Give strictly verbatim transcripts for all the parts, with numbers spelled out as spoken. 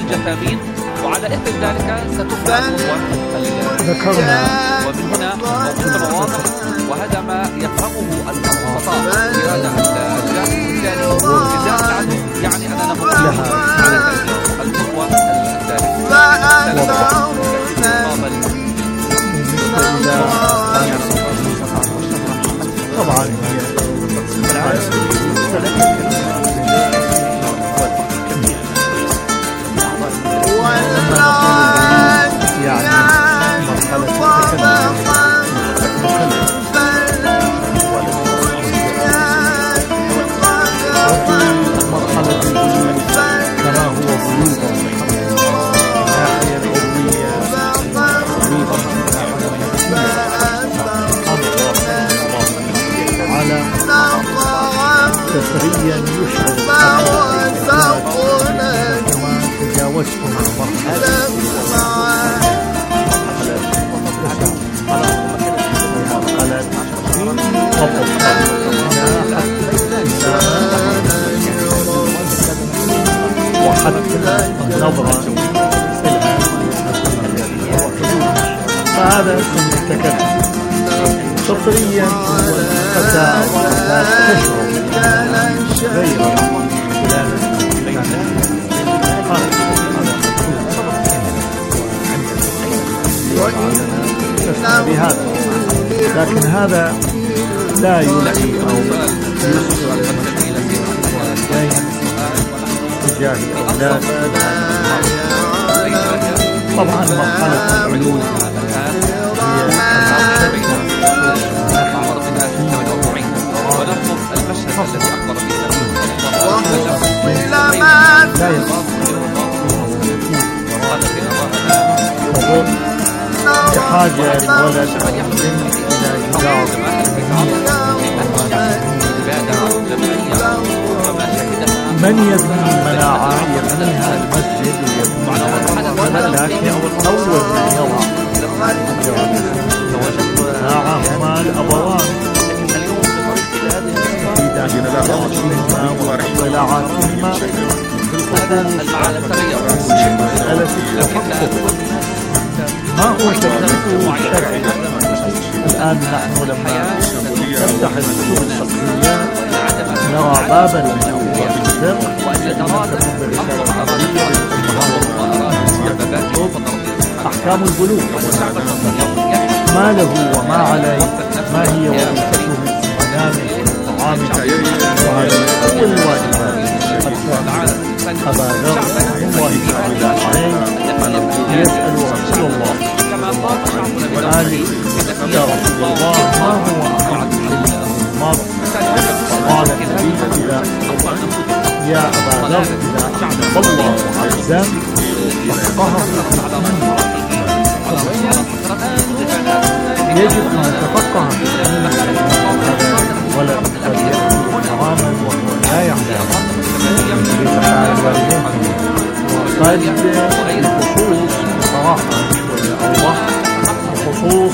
الجثامين، وعلى إثر ذلك ستبدأ ذكرنا ومن هنا موقفنا واضح، وهذا ما يفهمه الخطأ إرادة الجانب الثاني إزاء العدو، يعني أننا نقوم على القوة الثالثة. طبعا سريا يشعر كما تجاوزتم مرحلة وحتى النظرة فهذا سنتكلم سطريا حتى لا تشعر غير بهذا، لكن هذا لا يلغي أو يسر تجاه الأولاد. طبعا مرحلة العلوم بحاجة الولد إلى جدار من يبني مناعة يبنيها المسجد ويبنيها، لكن أول من يضع مناعة هما الأبوان في داخلهما واطلاعاتهما في مسألة التحقق. ما هو تكليفه الشرعي؟ الآن نحن لما نفتح الكتب الفقهية نرى بابا من أبواب الفقه أحكام البلوغ، ما له وما عليه، ما هي وظيفته في منامه وطعامه، وهذا أول واجبات أبا ذر الله تعالى عليه يسأل رسول الله وآله يا رسول الله ما هو أحد المرء؟ فقال النبي إذا يا أبا ذر إذا أحب الله عزا فقهه يجب أن نتفقه في ولد قد يأكل حراما وهو لا يعلم بفعل والديه، وقد بخصوص صراحة والأوضح بخصوص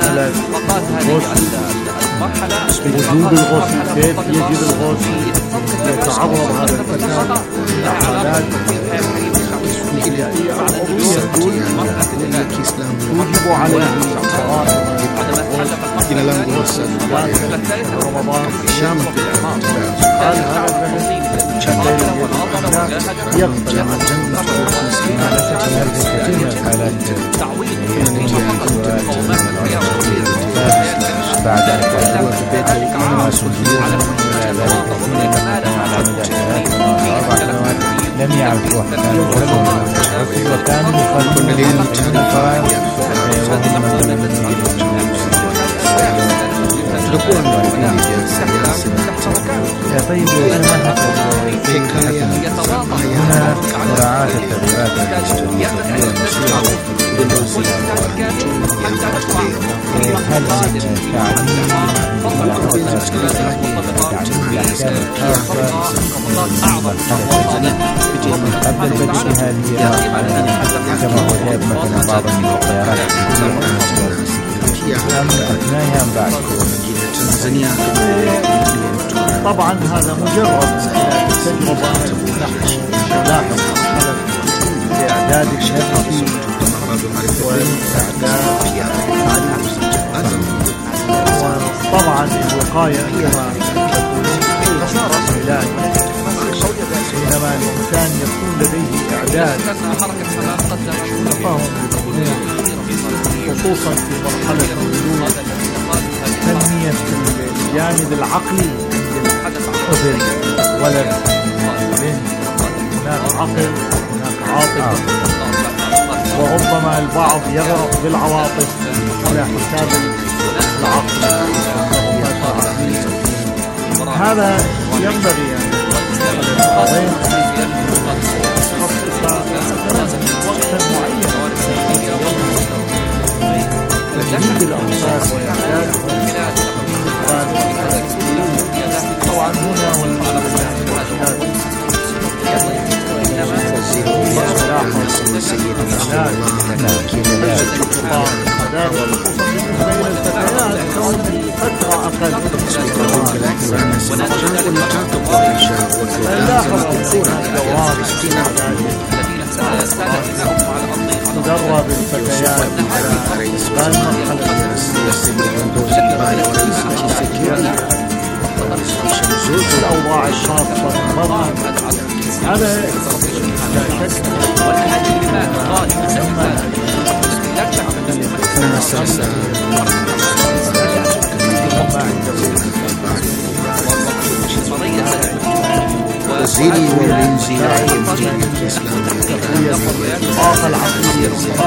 وجود الغسل، كيف يجب الغسل، يتعرض هذا الفتى إلى حالات ابتدائية أو قضية توجب عليه إلى لم يوصل رمضان الشام قال هذا يغفل عن جنة بعد أن كانوا في بيت الإمام سليمان لم يعرفوا أحكام الرسول وكانوا يخالفون الفرائض يتركون طيب هنا مراعاة التغييرات الاجتماعية والمسيرة بالوسيلة هل قبل البدء بهذه كما هو جاء مثلا بعض الطيارات أم أثناءها أم بعد؟ طبعا هذا مجرد تجربة لاحظ الإعداد النفسي وطبعا الوقاية كما تقولون علاج. حينما الإنسان يكون لديه إعداد تفاهم خصوصا في مرحلة البلوغ تنمية الجانب العقلي عند الطفل ولد بنت، هناك عقل هناك عاطفة، وربما البعض يغرق بالعواطف على حساب العقل. هذا ينبغي أن وقتا معينا تجديد الأنصار وإعدادهم طبعا هنا تدرب الفتيات على إسبان مرحلة الأوضاع الخاصة بالمرأة. هذا لا شك وزيري والإنزي والإنزي الطاقة العقلية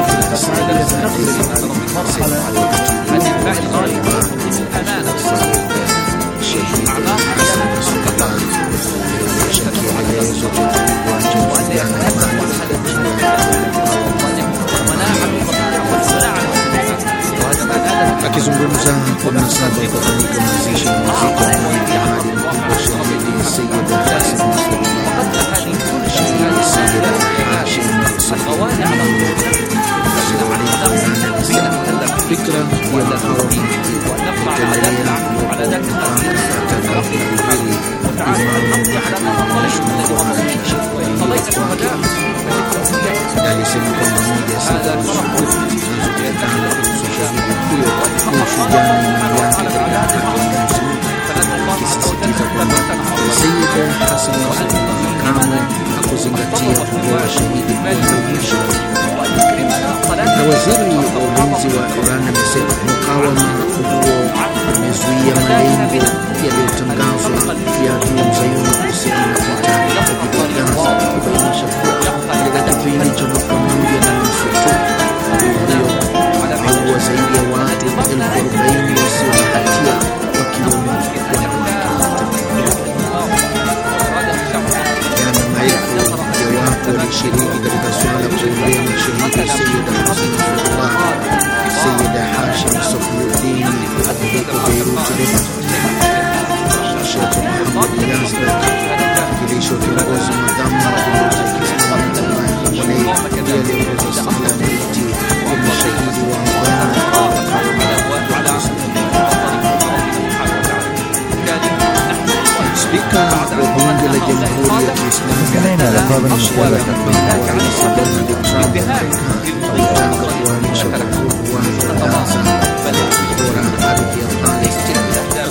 akizungumza kwa mnasaba wa kufanyika mazishi ya muziki wa Mwalimu wa shahidi Sayyid Hassan shahidi Sayyid Hashim Safawani fikra ya mahawi kuendelea alisema kwamba moja sasa zinazotokana kuhusu shahidi huyo ushujaa ni mali yake katika akisisitiza kwamba Sayyid Hassan kamwe hakuzingatia kuwa shahidi mwisho. Na waziri wa ulinzi wa Iran amesema mukawama huo umezuia malengo yaliyotangazwa ya adui mzayuni kuhusiana na vita dhidi ya Gaza, kubainisha kuwa katika kipindi cha mwaka mmoja na nusu tu ndio ameua zaidi ya watu elfu arobaini wasio na hatia wakiwemo jana. Maelfu ya watu walishiriki katika swala kuombea mashahidi Sayyid Hassan Nasrallah, Sayyid Hashim Safiyuddin huko Beirut, Sheikh Muhammad Yazdak, kilisho kiongozi madhamu wa mapinduzi ya Kiislamu ndiye aliongoza sala ya maiti ya mashahidi wa Spika wa bunge la Jamhuri ya Kiislamu alitaka kuonyesha ukubwa wa Gaza bora ardhi ya Palestina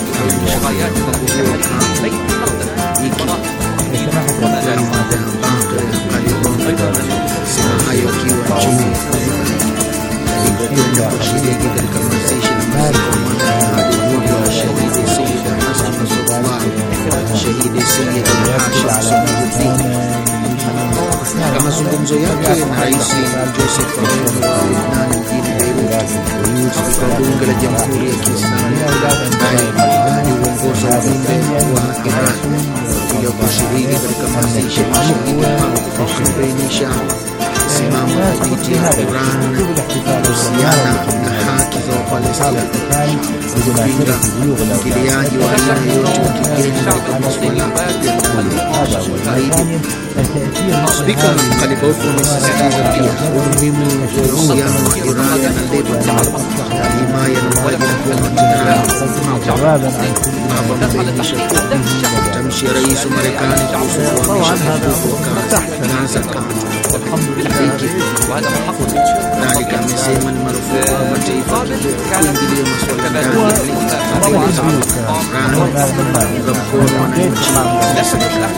sema hayo akiwa nchini alipokwenda kushiriki katika mazishi na maziko mwandani huyo wa shahidi Sayyid Hassan Nasrallah, shahidi Sayyid Hashim Safiyuddin. Katika mazungumzo yake na Rais Joseph Aoun wa Lebanon mjini Beirut, spika wa bunge la Jamhuri ya Kiislamu ambaye Marekani huongoza ujumbe wa Iran ili kushiriki katika mazishi ya mashahidi hao kubainisha msimamo thabiti ya Iran kuhusiana na haki za Wapalestina الثالث الثاني kupinga uingiliaji wa aina yoyote wa kigeni katika masuala ya ugaidi. Spika Kalibofu amesisitiza pia umuhimu wa uhusiano wa Iran na Lebanon na himaya na uwajibu wa Tehran. Amebainisha kuwa matamshi ya rais wa Marekani kuhusu kuhamisha mafunzo kazi Gaza kati kadhalika amesema ni marufuku kwa mataifa kuingilia masuala ndani ya kuunga mkono wananchi na serikali.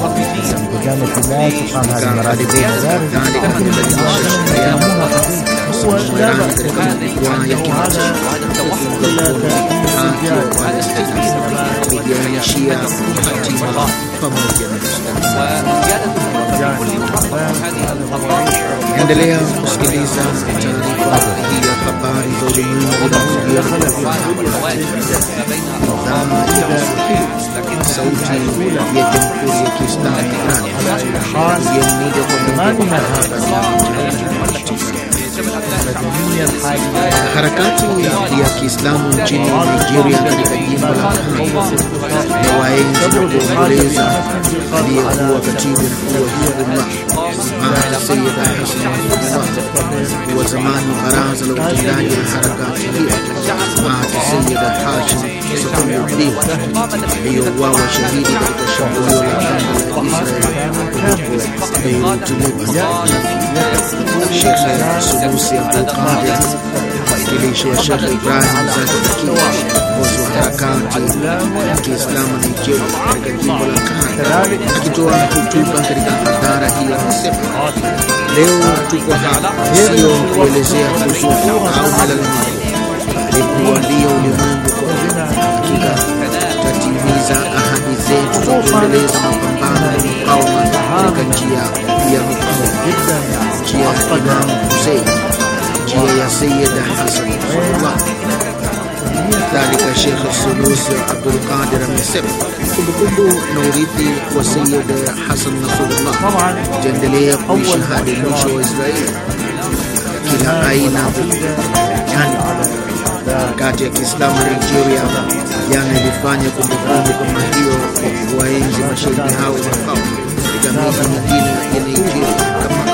Kadhalika amebainisha shutuma kusema Iran katika majukwaa ya kimataifa kuunga mkono haki ya Palestina kujiainishia hatima pamoja na mustakabali. Endelea kusikiliza taarifa hii ya habari za ulimwengu inakujia sauti ya Jamhuri ya Kiislamu ya moja kwa moja. Harakati ya Kiislamu nchini Nigeria katika jimbo la Kano na waenzi na kuomboleza aliyekuwa katibu mkuu wa Hizbullah Sayyid Hassan Nasrallah wa zamani wa baraza la utendaji la harakati hiyo Sayyid Hashim Safiuddin aliyeuawa shahidi katika shambulio la anga la Israel huko Beirut, Lebanon. Sheikh Sunusi Abdul Qadir mwakilishi wa Sheikh Ibrahim Zakzaki kiongozi wa harakati ya Kiislamu Nigeria katika jimbo la Kano akitoa hotuba katika hadhara hiyo anasema, leo tuko hapa sio kuelezea kuhusu au malalamiko, ni kuambia ulimwengu kwa hakika tutatimiza ahadi zetu za kuendeleza mapambano na mukawama katika njia ya mukawama, njia ya Imam Hussein, njia ya Sayyid Hassan Nasrallah. Kadhalika Sheikh Sunusi Abdul Qadir amesema kumbukumbu na urithi wa Sayyid Hassan Nasrallah utaendelea kuishi hadi mwisho wa Israeli. Kila aina yani kati ya Kiislamu na Nigeria jana ilifanya kumbukumbu kama hiyo kwa kuwaenzi mashahidi hao wakao katika miji mingine ya Nigeria kama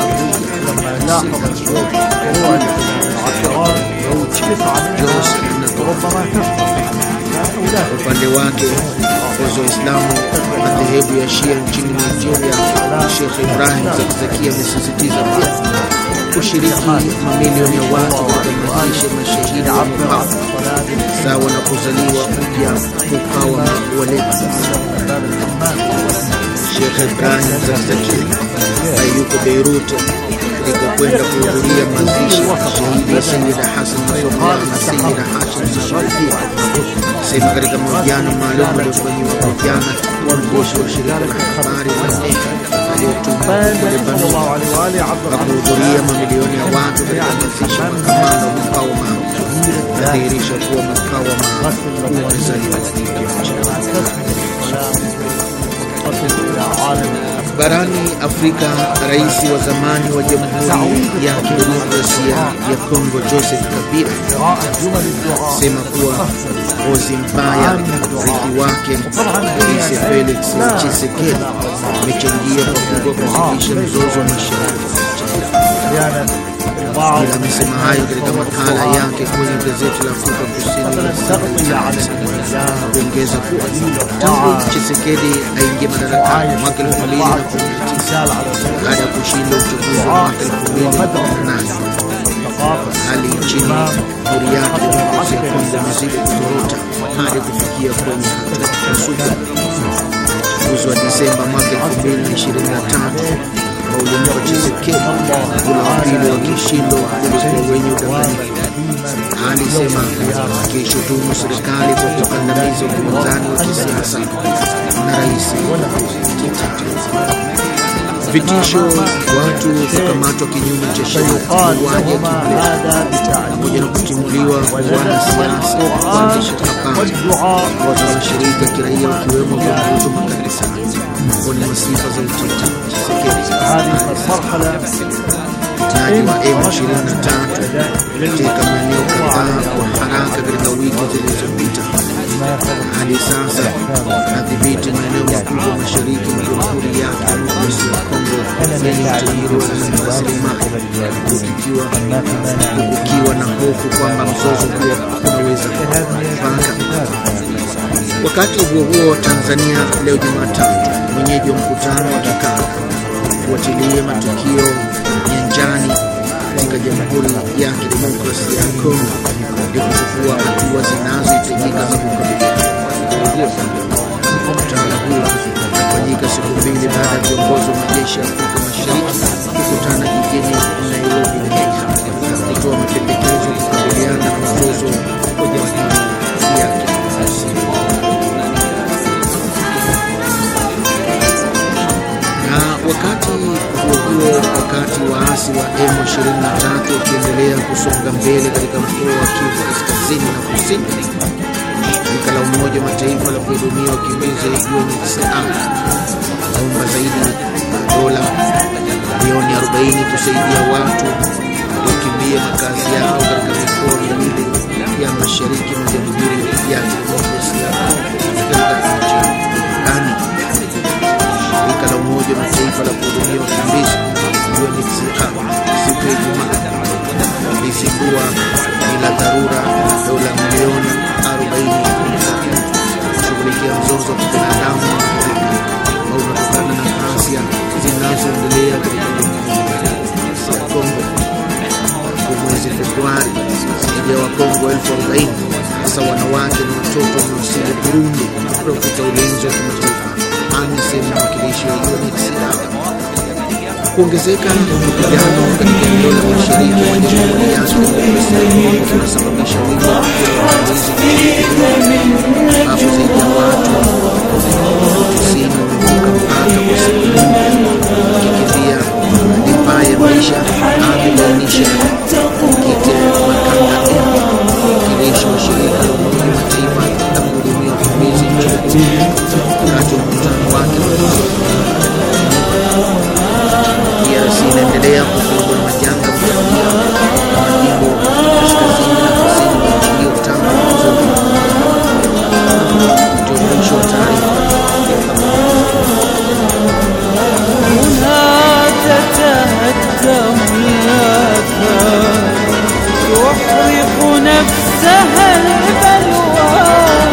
upande wake kiongozi wa Islamu madhehebu ya Shia nchini Nigeria Sheikh Ibrahim Zakzaki amesisitiza pia kushiriki mamilioni ya watu katika maisha ya mashahidi wa mukawama sawa na kuzaliwa upya mukawama wa Lebanon. Sheikh Ibrahim Zakzaki yuko Beirut kwenda kuhudhuria mazishi ya shahidi Sayyid Hassan Nasrallah na Sayyid Hashim Nasrallah. Sema katika mahojiano maalum aliyofanyiwa kwa jana mwandishi wa shirika la habari la aliyotumwa na kuhudhuria mamilioni ya watu katika mazishi ya makamanda wa mukawama nadhihirisha kuwa mukawama umezaliwa barani Afrika. Rais wa zamani wa Jamhuri ya Kidemokrasia ya Kongo Joseph Kabila sema kuwa uongozi mbaya urithi wake Rais Felix Tshisekedi umechangia pakubwa kuzidisha mzozo wa mashariki. Kabila amesema hayo katika makala yake kwenye gazeti la Afrika Kusini kuongeza kuwa tangu Tshisekedi aingia madarakani mwaka elfu mbili na kumi na tisa baada ya kushinda uchaguzi wa mwaka elfu mbili na kumi na nane, hali nchini Jamhuri ya Kidemokrasia ya Kongo imezidi kuzorota hadi kufikia kwenye hatua ya sugu. Uchaguzi wa Desemba mwaka elfu mbili na ishirini na tatu ulimpa Tshisekedi muhula wa pili wa kishindo ulikuwa wenye udanganyifu. Alisema akishutumu serikali kwa kukandamiza upinzani wa kisiasa na rais. Vitisho, watu kukamatwa kinyume cha sheria, mauaji ya kiholela pamoja na kutimuliwa kwa wanasiasa, waandishi habari, watu wa mashirika ya kiraia wakiwemo viongozi wa makanisa miongoni mwa sifa za Tshisekedi. Utaji wa M ishirini na tatu katika maeneo kadhaa kwa haraka sasa anadhibiti maeneo makubwa mashariki mwa Jamhuri ya Kidemokrasia ya Kongo yenye utajiri wa rasilimali, kukiwa na hofu kwamba mzozo huo unaweza kupanga. Wakati huo huo, Tanzania leo Jumatatu mwenyeji wa mkutano wa kikanda kufuatilia matukio nyanjani katika Jamhuri ya Kidemokrasia ya Kongo ili kuchukua hatua zinazohitajika za kukabiliana. Mkutano huo unafanyika siku mbili baada ya viongozi wa majeshi ya Afrika Mashariki kukutana jijini Nairobi, Kenya, kutoa mapendekezo kukabiliana na mzozo wa Jamhuri ya Kidemokrasia. Na wakati huo huo, wakati waasi wa M ishirini na tatu wakiendelea kusonga mbele katika mkoa wa Kivu Kaskazini na Kusini, shirika la Umoja wa Mataifa la kuhudumia wakimbizi U N H C R naomba zaidi ya dola milioni arobaini kusaidia watu waliokimbia makazi yao katika mikoa miwili ya mashariki mwa Jamhuri ya Kidemokrasia ya Kongo katika nchi ya Uganda. Shirika la Umoja wa Mataifa la kuhudumia wakimbizi U N H C R siku ya Ijumaa lilizindua ni la dharura dola milioni arobaini kushughulikia mzozo wa kibinadamu ambao unatokana na ghasia zinazoendelea katika Jamhuri ya Kongo. Kwa mwezi Februari, zaidi ya Wakongo elfu arobaini hasa wanawake na watoto wamewasili Burundi kutafuta ulinzi wa kimataifa, amesema mwakilishi wa U N H C R. Kuongezeka mapigano katika eneo la mashariki mwa Jamhuri ya Kidemokrasia ya Kongo kunasababisha wingi wa wakimbizi ambapo zaidi ya watu tisini wamevuka mpaka kwa siku wakikimbia hali mbaya ya maisha, amebainisha Kite Makangati, mwakilishi wa shirika la Umoja wa Mataifa la kuhudumia wakimbizi nchini Burundi wakati wa mkutano wake D R C inaendelea kukumbwa na majanga mapya na majimbo kaskazini na kusini mwa nchi hiyo tangu mwanzo. Ndio mwisho wa taarifa. يحرق نفسها البلوى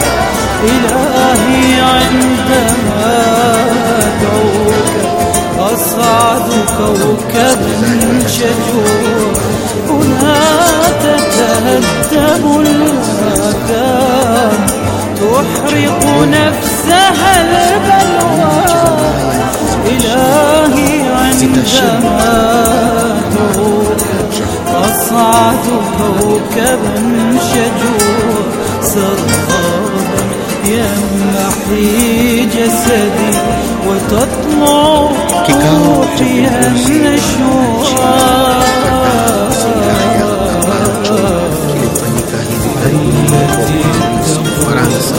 إلهي عندما أدعوك أصعد كوكبا شجور هنا تتهدم الآثام تحرق نفسها البلوى إلهي عندما أدعوك أصعد كوكبا شجور سرابا يمحي جسدي وتطلع روحي النشوى. kilifanyika hivi karibuni Ufaransa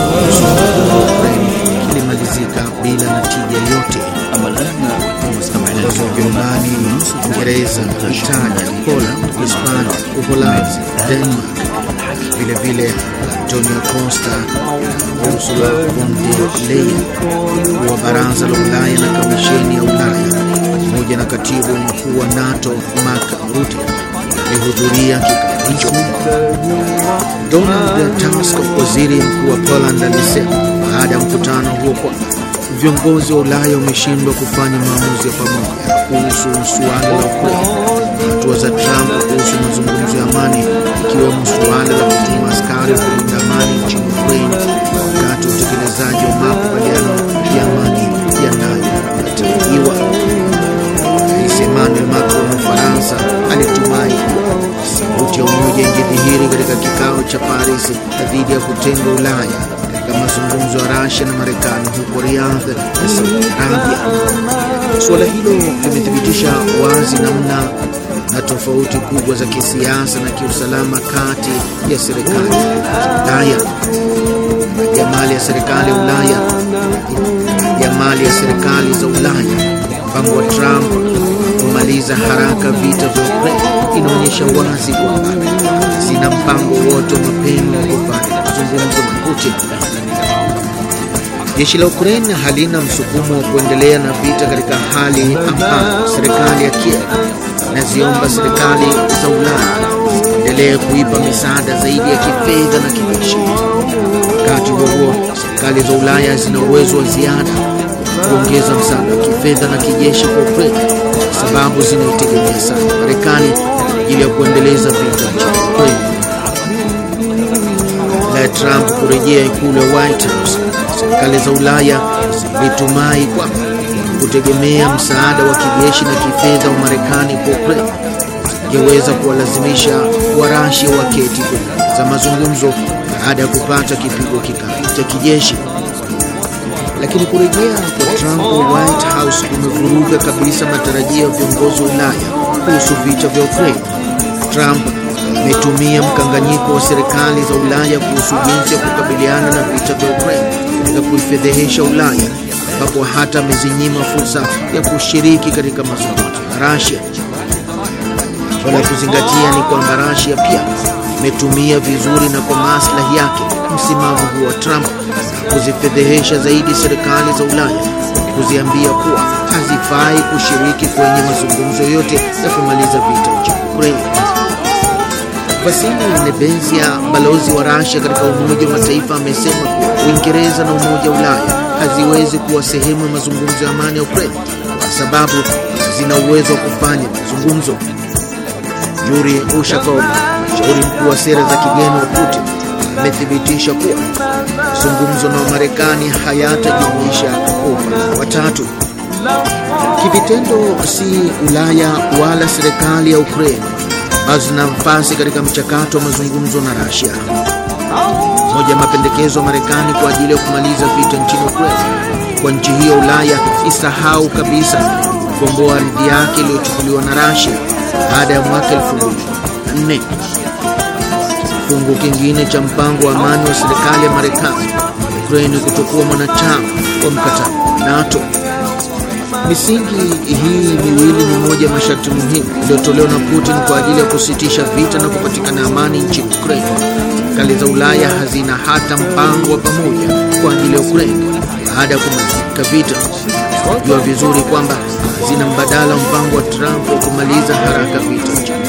kilimalizika bila natija yote. Mzozo wa Ujerumani, Uingereza, Italia, Poland, Hispania, Uholanzi, Denmark, vile vile Antonio Costa, Ursula von der Leyen wa Baraza la Ulaya na Kamisheni ya Ulaya pamoja na katibu mkuu wa NATO Mark Rutte alihudhuria kikao hicho. Donald Tusk, waziri mkuu wa Poland, alisema baada ya mkutano huo kwa viongozi wa Ulaya wameshindwa kufanya maamuzi ya pamoja kuhusu suala la Ukraine, hatua za Trump kuhusu mazungumzo ya amani, ikiwemo suala la kutuma askari kulinda amani nchini Ukraine wakati wa utekelezaji wa makubaliano ya amani yanayotarajiwa. Rais Emmanuel Macron wa Ufaransa alitumai sauti ya umoja ingedhihiri katika kikao cha Paris dhidi ya kutenga Ulaya katika mazungumzo ya Russia na Marekani huko Riyadh na Saudi Arabia. Suala hilo limethibitisha wazi namna na tofauti kubwa za kisiasa na kiusalama kati ya serikali za Ulaya ya mali ya serikali ya Ulaya ya mali ya serikali za Ulaya. Mpango wa Trump kumaliza haraka vita vya Ukraine inaonyesha wazi kwamba zina mpango wote mapema wa kufanya mazungumzo na Putin. Jeshi la Ukraine halina msukumo wa kuendelea na vita katika hali ambayo serikali ya Kiev inaziomba serikali za Ulaya endelee kuipa misaada zaidi ya kifedha na kijeshi. Wakati huo huo, serikali za Ulaya zina uwezo wa ziada kuongeza msaada wa kifedha na kijeshi kwa Ukraine kwa sababu zinaitegemea sana Marekani ili ya kuendeleza vita nchini Ukraine. La Trump kurejea ikulu ya White House, serikali za Ulaya zitumai kwamba kutegemea msaada wa kijeshi na kifedha wa Marekani kwa Ukraine ingeweza kuwalazimisha Warusi waketi za mazungumzo baada ya kupata kipigo kikali cha kijeshi. Lakini kurejea kwa Trump wa White House kumevuruga kabisa matarajio ya viongozi wa Ulaya kuhusu vita vya Ukraine. Trump ametumia mkanganyiko wa serikali za Ulaya kuhusu jinsi ya kukabiliana na vita vya Ukraine katika kuifedhehesha Ulaya, ambapo hata amezinyima fursa ya kushiriki katika mazungumzo na Russia. Wala kuzingatia ni kwamba Russia pia imetumia vizuri na kwa maslahi yake msimamo huu wa Trump kuzifedhehesha zaidi serikali za Ulaya, kuziambia kuwa hazifai kushiriki kwenye mazungumzo yote ya kumaliza vita nchini Ukraine. Vasili Nebenzia, balozi wa Russia katika Umoja wa Mataifa, amesema kuwa Uingereza na Umoja wa Ulaya haziwezi kuwa sehemu ya mazungumzo ya amani ya Ukraine kwa sababu zina uwezo wa kufanya mazungumzo. Yuri Ushakov, mshauri mkuu wa sera za kigeni wa Putin, amethibitisha kuwa mazungumzo na Marekani hayatajumuisha upande wa tatu. Kivitendo, si Ulaya wala serikali ya Ukraine hazina nafasi katika mchakato wa mazungumzo na Russia. Moja ya mapendekezo ya Marekani kwa ajili ya kumaliza vita nchini Ukraine kwa nchi hiyo Ulaya isahau kabisa kukomboa ardhi yake iliyochukuliwa na Russia baada ya mwaka elfu mbili na nne. Kifungu kingine cha mpango wa amani wa serikali ya Marekani, Ukraine kutokuwa mwanachama wa mkataba wa NATO. Misingi hii miwili ni moja ya masharti muhimu iliyotolewa na Putin kwa ajili ya kusitisha vita na kupatikana amani nchini Ukraine. Serikali za Ulaya hazina hata mpango wa pamoja kwa ajili ya Ukraine baada ya kumalizika vita. Jua vizuri kwamba hazina mbadala mpango wa Trump wa kumaliza haraka vita nchini.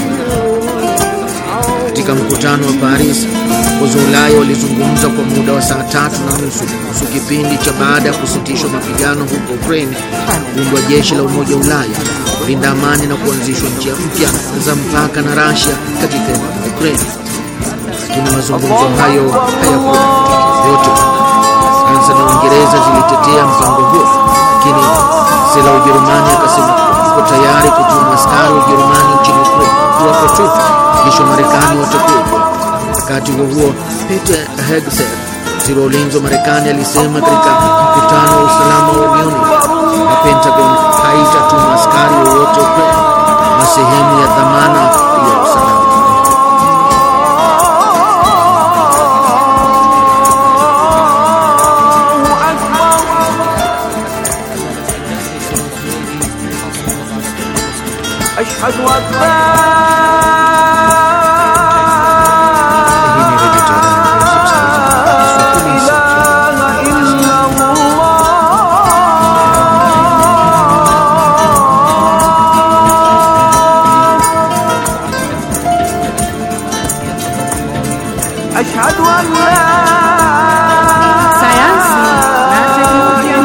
Katika mkutano wa Paris, viongozi wa Ulaya walizungumza kwa muda wa saa tatu na nusu kuhusu kipindi cha baada ya kusitishwa mapigano huko Ukraine, kuundwa jeshi la Umoja wa Ulaya kulinda amani na kuanzishwa njia mpya za mpaka na Russia katika eneo la Ukraine. Lakini mazungumzo hayo hayakuwa yote. Fransa na Uingereza zilitetea mpango huo, lakini sera ya Ujerumani akasema iko tayari kutuma askari wa Ujerumani nchini Ukraine iwapo tu kisha Marekani watakuwa. Wakati huo huo, Peter Hegseth, waziri wa ulinzi wa Marekani, alisema katika mkutano wa usalama wa Munich na Pentagon haitatuma askari wowote Ukraine kama sehemu ya dhamana ya usalama. أشهد أن أشهد أن لا sayansi na teknolojia.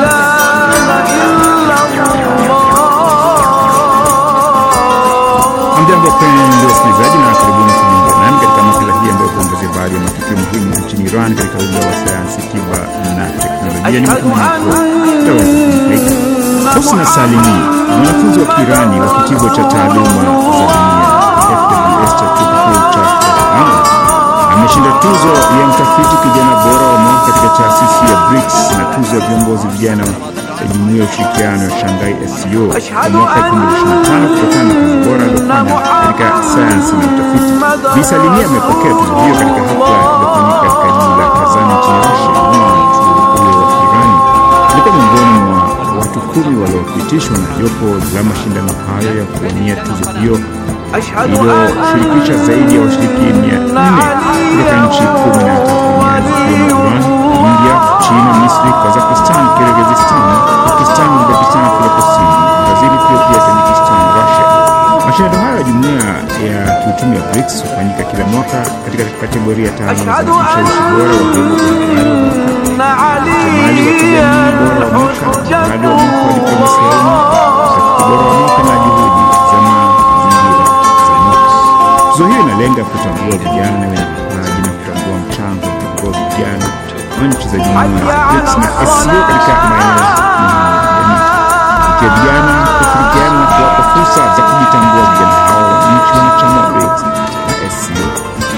Hamjambo wapenzi wasikilizaji, na karibuni kujiunga nami katika makala hii ambayo huangazia baadhi ya matukio muhimu nchini Iran katika uga wa sayansi, tiba na teknolojia. Ni matumaini kuwa Husna Salimi, mwanafunzi wa Kirani wa kitivo cha taaluma za dunia F W S cha chuo kikuu cha Tehran, ameshinda tuzo ya mtafiti kijana bora wa mwaka katika taasisi ya B R I C S na tuzo ya viongozi vijana ya Jumuiya ya Ushirikiano ya Shanghai S C O kwa mwaka elfu mbili ishirini na tano kutokana na kazi bora aliyofanya katika sayansi na utafiti. Bi Salimi amepokea tuzo hiyo katika hafla iliyofanyika katika jiji la Kazan nchini Russia. Mwana wa Irani alikuwa miongoni mwa watu kumi waliopitishwa na jopo la mashindano hayo ya kuwania tuzo hiyo iliyoshirikisha zaidi ya washiriki mia nne kutoka nchi kumi na tatu duniani, Iran, India, China, Misri, Kazakhstan, Kyrgyzstan, Pakistan, Uzbekistan, Afrika Kusini, Brazil, Ethiopia, Tajikistan, Russia. Mashindano hayo ya jumuiya ya kiuchumi ya B R I C S hufanyika kila mwaka katika kategoria tano za mshawishi bora wa viungo vya mali wa kijamii, bora wa mwaka, mradi wa mwaka wa diplomasia ya umma, bora wa mwaka na juhudi za mazingira za mwaka. Tuzo hiyo inalenga kutambua vijana wenye vipaji na kutambua mchango wa viongozi vijana wa nchi za jumuiya ya B R I C S na S C O katika maeneo ya kufikia vijana, kushirikiana na kuwapa fursa za kujitambua vijana hao wa nchi wanachama wa B R I C S na S C O.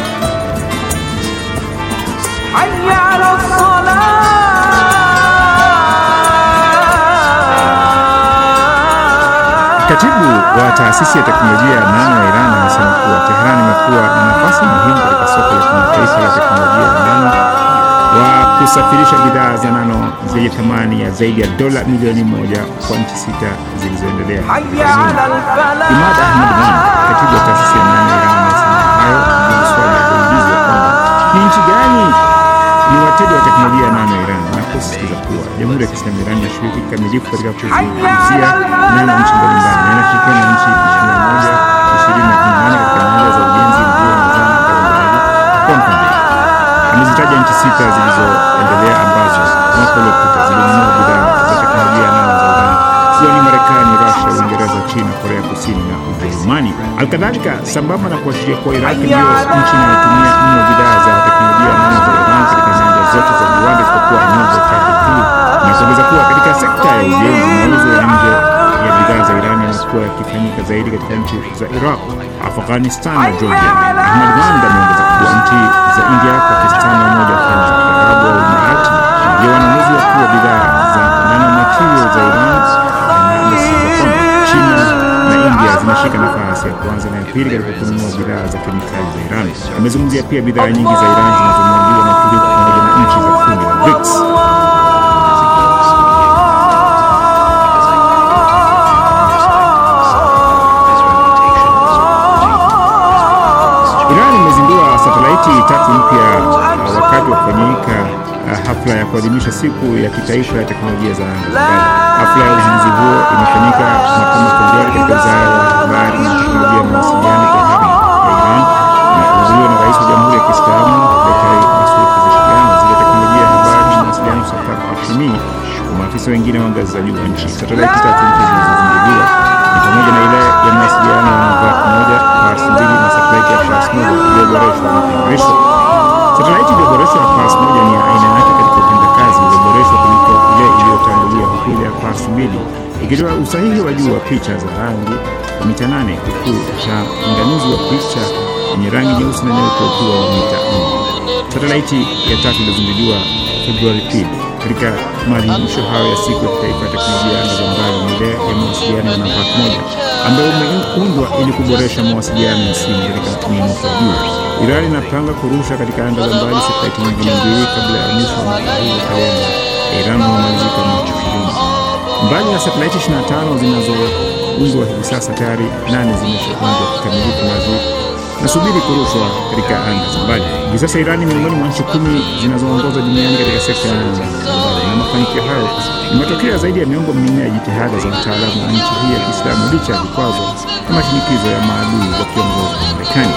Katibu wa taasisi ya teknolojia ya nano ya Iran amesema kuwa Tehran imekuwa na nafasi muhimu katika soko la kimataifa la teknolojia ya nano wa kusafirisha bidhaa za nano zenye thamani ya zaidi ya dola milioni moja kwa nchi sita zilizoendelea. Imad Ahmad Wan, katibu wa taasisi ya nano ya Iran, amesema hayo kwa swali la kuulizwa kwamba ni nchi gani ni wateja wa teknolojia ya nano ya Iran, na kusisitiza kuwa Jamhuri ya Kiislamu ya Iran inashiriki kikamilifu katika kuziuzia nano nchi mbalimbali na inashirikiana na nchi ishirini na moja ishirini na nane katika nyanja za ujenzi, nguo na zana mbalimbali kwa mpangilio. Amezitaja nchi sita zilizoendelea ambazo mwaka uliopita zilinunua bidhaa za teknolojia ya nano za Iran, zikiwa ni Marekani, Russia, Uingereza, China, Korea Kusini na Ujerumani. Alkadhalika, sambamba na kuashiria kuwa Iraq ndio nchi inayotumia mno bidhaa za teknolojia ya nano za Iran katika nyanja zote za viwanda isipokuwa nyanja tatu tu, na kuongeza kuwa katika sekta ya ujenzi, mauzo ya nje ya bidhaa za Iran yanakuwa yakifanyika zaidi katika nchi za Iraq, Afghanistan na Georgia. Ahmad Wand ameongeza kuwa nchi za India, Pakistan na Umoja wa Falme za Kiarabu au Imarati ndio wanunuzi wakuu wa bidhaa za nanomaterial za Iran, na amesisitiza kwamba China na India zinashika nafasi ya kwanza na ya pili katika kununua bidhaa za kemikali za Iran. Amezungumzia pia bidhaa nyingi za Iran zinazonunuliwa na Uturuki pamoja na nchi za kundi la B R I C S. Iran imezindua satelaiti tatu mpya uh, wakati wa kufanyika uh, hafla ya kuadhimisha siku ya kitaifa ya teknolojia za anga za mbali. Hafla ya uzinduzi huo imefanyika mapema Februari katika Wizara ya Habari na Teknolojia ya Mawasiliano ya Iran na kuhudhuriwa na Rais wa Jamhuri ya Kiislamu Daktari Masoud Pezeshkian, Waziri wa Teknolojia ya Habari na Mawasiliano Safar Hashimi na maafisa wengine wa ngazi za juu wa nchi. Satelaiti tatu mpya zilizozinduliwa ni pamoja na ile ya mawasiliano ya Navak moja, Pars mbili na satelaiti ya Pars moja iliyoboreshwa na kuimarishwa. Satelaiti iliyoboreshwa ya Pars moja ni aina yake katika utendakazi iliyoboreshwa kuliko ile iliyotangulia, huku ile ya Pars mbili ikitoa usahihi wa juu wa picha za rangi mita nane huku cha unganuzi wa picha yenye rangi nyeusi na nyeupe ukiwa wa mita nne. Satelaiti ya tatu ilizinduliwa Februari pili katika maadhimisho hayo ya siku ya kitaifa ya teknolojia ya anga za mbali ni ile ya mawasiliano ya Navak moja ambayo umeundwa ili kuboresha mawasiliano ya simu katika minuko ya juu. Iran inapanga kurusha katika anga za mbali satelaiti nyingine mbili kabla ya mwisho wa mwaka huu wa kalenda ya Iran unaomalizika mwaka ishirini. Mbali na satelaiti ishirini na tano zinazoundwa hivi sasa, tayari nane zimeshaundwa kikamilifu nazo nasubiri kurushwa katika anga za mbali. Hivi sasa Iran ni miongoni mwa nchi kumi zinazoongoza duniani katika sekta ya anga za mbali, na mafanikio hayo ni matokeo ya zaidi ya miongo minne ya jitihada za wataalamu wa nchi hii ya Kiislamu licha ya vikwazo na mashinikizo ya maadui wakiongozwa na Marekani.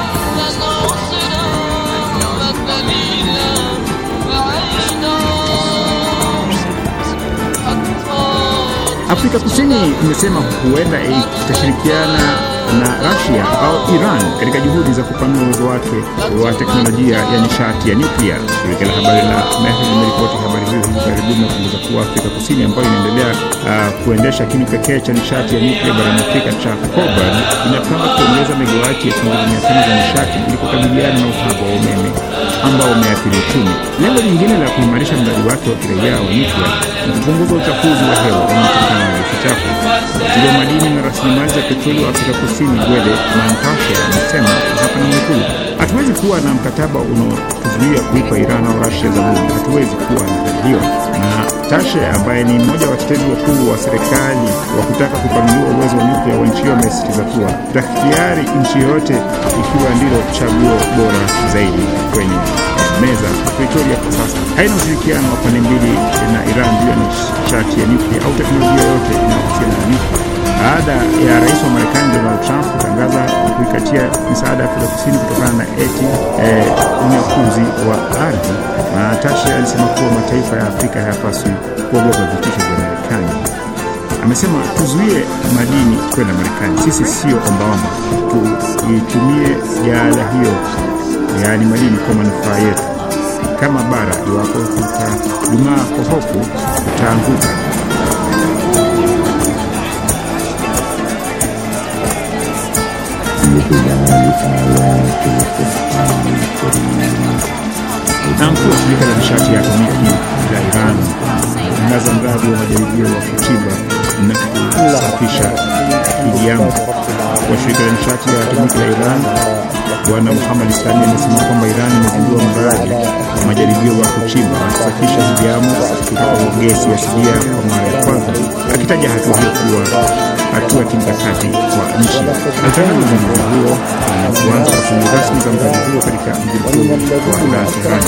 Afrika Kusini imesema huenda itashirikiana na Russia au Iran katika juhudi za kupanua uwezo wake wa teknolojia ya nishati ya nyuklia. Shirika la habari la Mehri limeripoti habari hiyo hivi karibuni na kueleza kuwa Afrika Kusini ambayo inaendelea uh, kuendesha kinu pekee cha nishati ya nyuklia barani Afrika cha Coburn inapanga kuongeza megawati ya mia tano za nishati ili kukabiliana na uhaba wa umeme ambao umeathiri uchumi. Lengo lingine la kuimarisha mradi wake wa kiraia wa nyuklia ni kupunguza uchafuzi wa hewa unaotokana na gesi chafu. Waziri wa madini na rasilimali za petroli wa Afrika Kusini Gwede Mantashe amesema hapa na nukuu, hatuwezi kuwa na mkataba unaotuzuia kuipa Iran au Russia zabuni. Hatuwezi kuwa na hali hiyo. Na Tashe ambaye ni mmoja wa watetezi wakuu wa serikali wa kutaka kupanua uwezo wa nyuklia wa nchi hiyo amesisitiza kuwa tahiari nchi yote ikiwa ndilo chaguo bora zaidi kwenye meza Pretoria kwa sasa haina ushirikiano wa pande mbili na Iran juu ya nishati ya nyuklia au teknolojia yote inayohusiana na nyuklia. Baada ya rais wa Marekani Donald Trump kutangaza kuikatia misaada ya Afrika Kusini kutokana na eti eh, unyakuzi wa ardhi, Matashi alisema kuwa mataifa ya Afrika hayapaswi kuogopa vitisho vya Marekani. Amesema tuzuie madini kwenda Marekani, sisi sio ombaomba, tuitumie jala hiyo, yaani madini kwa manufaa yetu kama bara. Iwapo tutadumaa kwa hofu, tutaanguka. Na mkuu wa shirika la nishati ya atomiki la Iran anaanza mradi wa majaribio wa kuchimba na kusafisha helium. Kwa shirika la nishati ya atomiki la Iran, Bwana Muhammad Islami amesema kwamba Iran imezindua mradi wa majaribio wa kuchimba na kusafisha helium kutoka kwa gesi asilia kwa mara ya kwanza, akitaja hatua hiyo kuwa hatua kimkakati kwa nchi. Alitangaza uzinduzi huo na kuanza shughuli rasmi za mradi huo katika mji mkuu wa Iran, Tehran.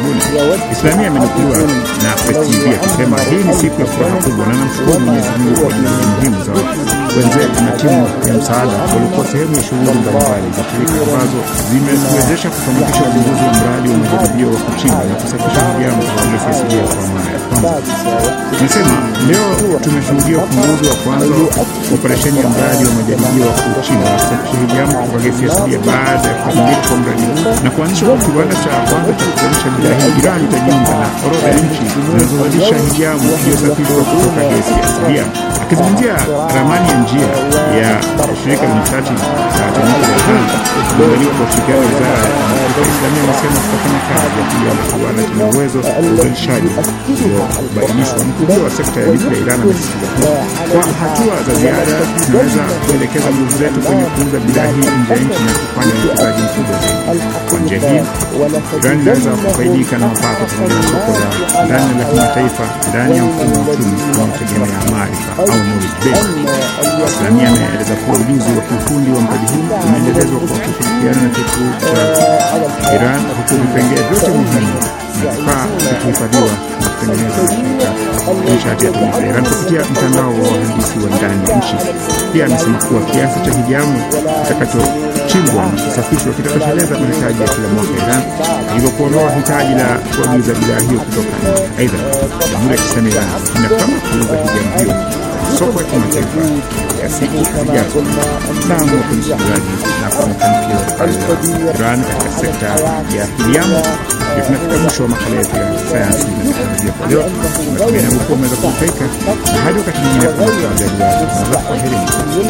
Islamia amenukuliwa na Press T V akisema hii ni siku ya furaha kubwa na namshukuru Mwenyezi Mungu kwa juhudi muhimu za wenzetu na timu ya msaada walikuwa sehemu ya shughuli mbalimbali za shirika ambazo zimetuwezesha kufanikisha uzinduzi wa mradi wa majaribio wa kuchimba na kusafisha helium kwa gesi asilia kwa mara ya kwanza. Tunasema leo tumeshuhudia ufunguzi wa kwanza wa operesheni ya mradi wa majaribio wa kuchimba na kusafisha helium kwa gesi asilia baada ya kukamilika kwa mradi huu na kuanzisha kwa kiwanda cha kwanza cha kuzalisha bidhaa hii. Iran itajiunga na orodha ya nchi zinazozalisha helium iliyosafishwa kutoka gesi asilia. Akizungumzia ramani ya njia ya shirika la nishati la atomiki la Iran kuandaliwa kwa ushirikiano na wizara ya Afrika Islamia, amesema tutafanya kazi ya kujenga kiwanda chenye uwezo wa uzalishaji uliobadilishwa. Mkuu wa sekta ya nyuklia Iran amesisitiza kwa hatua za ziada tunaweza kuelekeza nguvu zetu kwenye kuuza bidhaa hii nje ya nchi na kufanya uwekezaji mkubwa zaidi. Kwa njia hii Iran inaweza kufaidika na mapato pamoja na soko la ndani la kimataifa ndani ya mfumo wa uchumi unaotegemea maarifa au knowledge base. Islamia ameeleza kuwa ujuzi wa kiufundi wa mradi huu umeendelezwa kwa kushirikiana na kituo cha Iran, huku vipengele vyote muhimu na vifaa vikihifadhiwa na kutengenezwa na shirika la nishati ya atomiki la Iran kupitia mtandao wa wahandisi wa ndani ya nchi. Pia amesema kuwa kiasi cha helium kitakachochimbwa na kusafishwa kitatosheleza mahitaji ya kila mwaka Iran, hivyo kuondoa hitaji la kuagiza bidhaa hiyo kutoka nje. Aidha, Jamhuri ya Kiislamu Iran inapanga kuuza helium hiyo soko ya kimataifa ya siku zijazo. Na msikilizaji, na kwa mafanikio ya Iran katika sekta ya helium, tunafika mwisho wa makala yetu ya sayansi na teknolojia kwa leo. Natumaini mlikuwa mmeweza kunufaika, na hadi wakati mwingine kwa mtazamaji wa Kwaherini.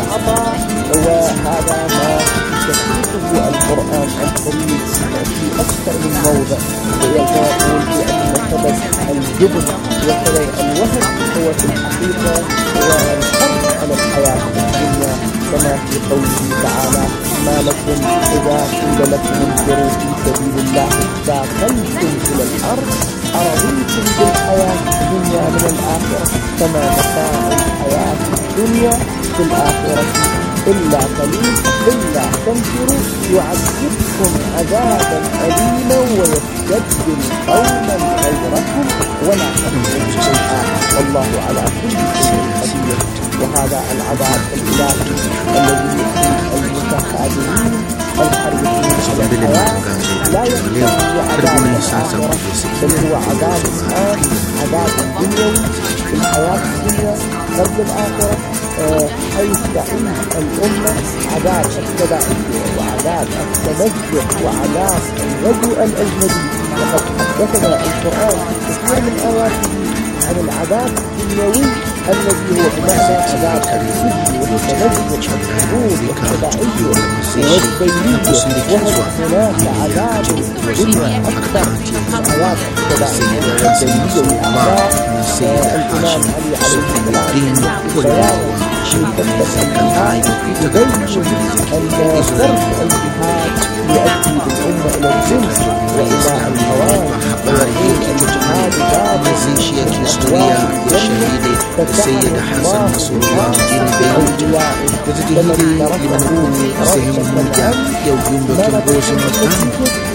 يثبته القرآن الكريم في أكثر من موضع، ويقول بأن سبب الجبن وسبب الوهن هو في الحقيقة هو الحرص على الحياة الدنيا، كما في قوله تعالى: ما لكم إذا قيل لكم انفروا في سبيل الله ثاقلتم إلى الأرض أرضيتم بالحياة الدنيا من الآخرة كما متاع الحياة الدنيا في الآخرة إلا قليل إلا تنفروا يعذبكم عذابا أليما ويستبدل قوما غيركم ولا تنفروا شيئا والله على كل شيء قدير. وهذا العذاب الإلهي الذي يحيي المتهاجمين الحربيين لا يكفي عذاب الآخرة بل هو عذاب الآن، عذاب الدنيوي في الحياة الدنيا قبل الآخرة، حيث تعيش الأمة عذاب التبعية وعذاب التمزق وعذاب الغزو الأجنبي. وقد حدثنا القرآن في كثير من آياته عن العذاب الدنيوي الذي هو بمعنى عذاب السجن والتمزق والحدود والتبعية والبينية، وهو هناك عذاب الدنيا أكثر من عذاب التبعية والبينية والأعداء. الإمام علي عليه السلام بيان في قصة الجهاد يبين أن ترك الجهاد يؤدي بالأمة إلى الجنس وإلى الهوان، ويقول الجهاد mazishi ya kihistoria ya shahidi Sayyid Hassan Nasrullah mjini Beirut. Gazeti hili limenukuu sehemu moja ya ujumbe wa kiongozi wa mapambano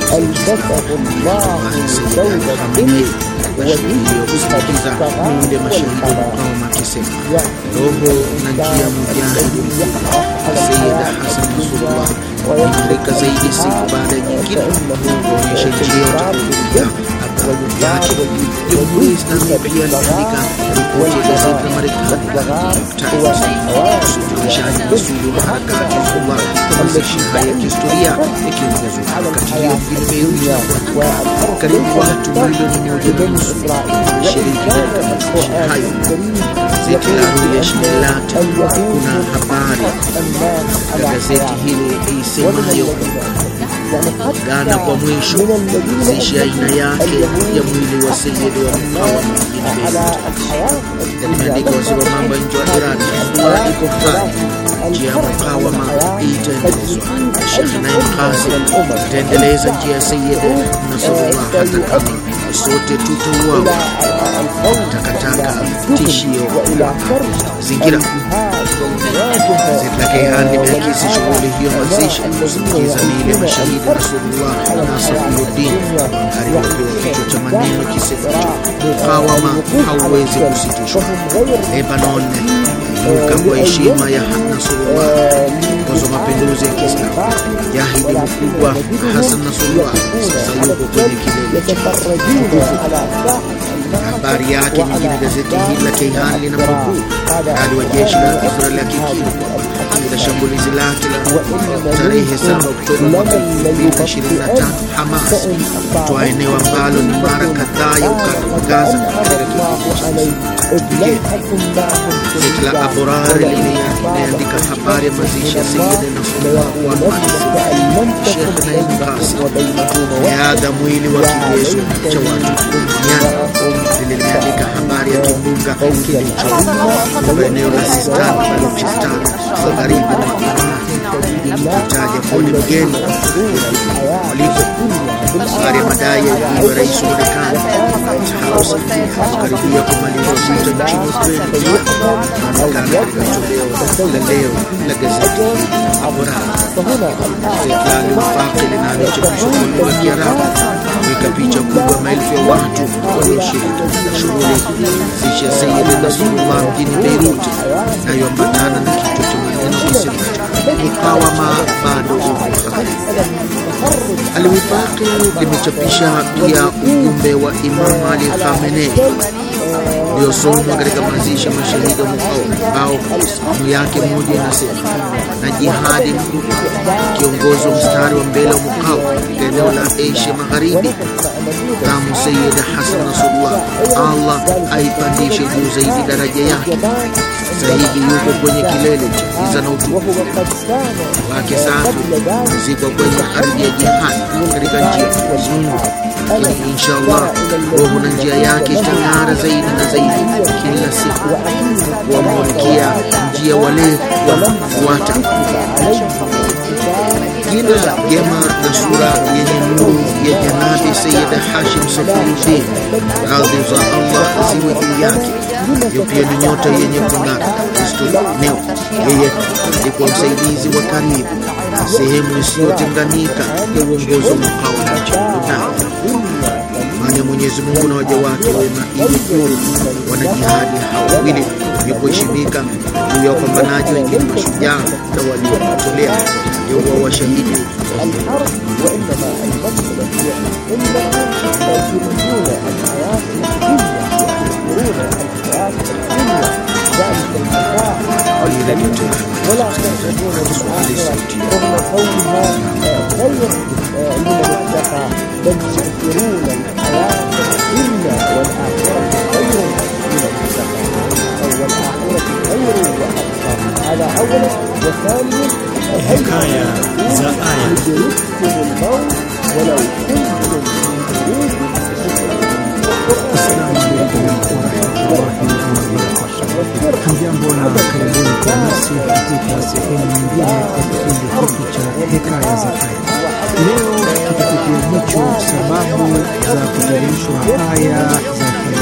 Sayyid Khamenei washuhudia miili ya mashahidi wa mukawama akisema roho na njia mujahidi Sayyid Hassan Nasrullah imarika zaidi siku baada ya nyingine kuonyesha njia utakuja habari yake. Jamhuri ya Islami pia aliandika ripoti ya gazeti la Marekani New York Times usujulishaji masuli wa harakati ya Hizbullah kwa mazishi haya ya kihistoria yakiongezwa harakati hiyo mjini Beirut na karibu watu milioni moja na nusu shiriki katika mazishi hayo. Gazeti la Ruya Shmilat kuna habari ya gazeti hili isemayo Ghana kwa mwisho mazishi ya aina yake ya mwili wa Sayyid wa mukawama mjini Beirut. Limeandika waziri wa mambo ya nje wa Iran iko kali njia ya mukawama itaendelezwa. Sheikh Naim Qasim itaendeleza njia ya Sayyid Nasrullah hata kama sote tutauawa. Takataka tishio la zingira. Zitla Kayhan limeakisi shughuli hiyo mazishi kusindikiza miili ya mashahidi Nasrullah na Safiuddin. Habari iliyopewa kichwa cha maneno kisema mukawama hauwezi kusitishwa. Lebanon inuka kwa heshima ya Nasrullah kiongozi wa mapinduzi ya Kiislamu. Jahidi mkubwa Hassan Nasrullah sasa yuko kwenye kilele cha habari yake nyingine. Gazeti hili la Kayhan linamnukuu hadi wa jeshi la Israeli akikiri katika shambulizi lake la tarehe saba Oktoba mwaka elfu mbili na ishirini na tatu Hamas kutoa eneo ambalo ni mara kadhaa ya ukanda wa Gaza katika kipindi cha gazeti la Aborari limeandika habari ya mazishi ya Sayyid Nasrullah wa Amani. Sheikh Naim Qasim ameaga mwili wa kijeshi cha watu duniani. Limeandika habari ya kimbunga kilichotoka eneo la Sistan Baluchistan magharibi mwa Iran kutaja kuwa ni mgeni waliko. Habari ya madai ya rais wa Marekani House karibia kumaliza vita nchini Ukraine pia anaonekana katika toleo la leo la gazeti Aborari. Gazeti la Al-Wafaq linalochapishwa kwa lugha ya Kiarabu weka picha kubwa maelfu ya watu walioshiriki katika shughuli mazishi ya Sayyid Nasrullah mjini Beirut inayoambatana na kichwa cha maneno kisemacho mukawama bado uko hai. Al-Wafaq limechapisha pia ujumbe wa Imam Ali Khamenei uliosomwa katika mazishi ya mashahidi wa mukawama ambao sehemu yake moja inasema na jihadi mkubwa kiongozi wa mstari wa mbele wa mukawama katika eneo la Asia Magharibi kama Sayyid Hassan Nasrullah, Allah aipandishe juu zaidi daraja yake. Sahihi yuko kwenye kilele cha giza na utukufu wake safi ziko kwenye ardhi ya jihad katika njia ya Mungu. Inshallah roho na njia yake itang'ara zaidi na zaidi kila siku kuwamulikia njia wale wanafuata. Jina jema na sura yenye nuru ya Janabi Sayyid Hashim Safiuddin, radhi za Allah ziwe juu yake. Hiyo pia ni nyota yenye kung'ara Kristo. Yeye alikuwa msaidizi wa karibu sehemu isiyotenganika ya uongozi wa mukawama nchini Lebanon. Maana Mwenyezi Mungu na waja wake wema ili wanajihadi hawawili ni kuheshimika juu ya wapambanaji wengine mashujaa na waliojitolea ndio wa washahidi. ولا تحسبون رغم قولها خير لمن اتقى بل تؤثرون الحياة الدنيا والآخرة خير لمن اتقى أو والآخرة خير وأبقى. هذا أولا. وثانيا حكاية za aya الموت ولو كنتم في بروج Hamjambo na karibuni kwa nasi katika sehemu nyingine ya kipindi hiki cha Hekaya za Aya. Leo tutatupia jicho sababu za kuteremshwa aya za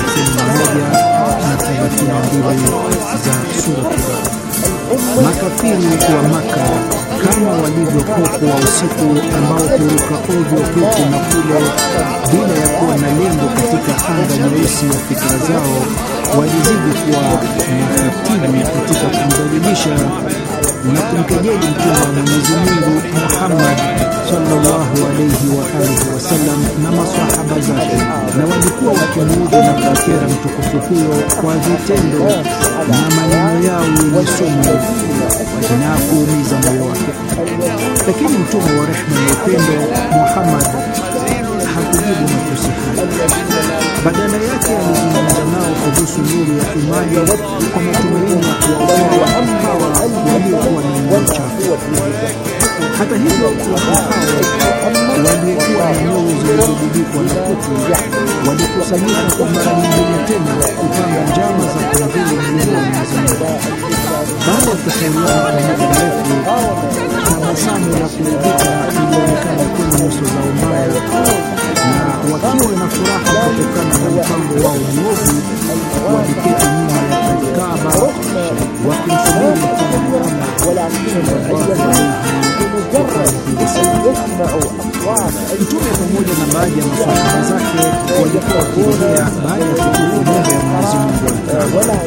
moja na thelathini na mbili za sura Al-Ra'd. Makafiri wa Maka kama walivyokuwa usiku ambao huruka ovyo huku na kule bila ya kuwa na lengo katika anga nyeusi ya fikra zao, walizidi kuwa mafatini katika kumdhalilisha na kumkejeli mtume wa Mwenyezi Mungu Muhammad sallallahu alayhi wa alihi wasallam na maswahaba zake, na walikuwa wakimuudhi na kumkera mtukufu huyo kwa vitendo na maneno yao yenye sumu na kuumiza moyo wake. Lakini mtume wa rehema na upendo Muhammad hakujibu matusi hayo. Badala yake alizungumza nao kuhusu nuru ya imani kwa matumaini ya kuwaokoa hawa waliokuwa na moyo chafu. Hata hivyo, watu hao waliokuwa na nyoyo zilizobubikwa na kutu walikusanyika kwa mara nyingine tena kupanga njama za kumdhuru Mwenyezi Mungu. Baada ya kushauriana kwa muda mrefu, tabasamu la kuridhika lilionekana kwenye nyuso zao mbaya, na wakiwa na furaha kutokana na mpango wao mwovu, waliketi nyuma ya Kaaba wakimsubiri Mtume Muhammad sallallahu alayhi wasallam. Mtume pamoja na baadhi ya maswahaba zake walikuwa wakirejea baada ya kutubu nyumba ya Mwenyezi Mungu Al-Kaaba.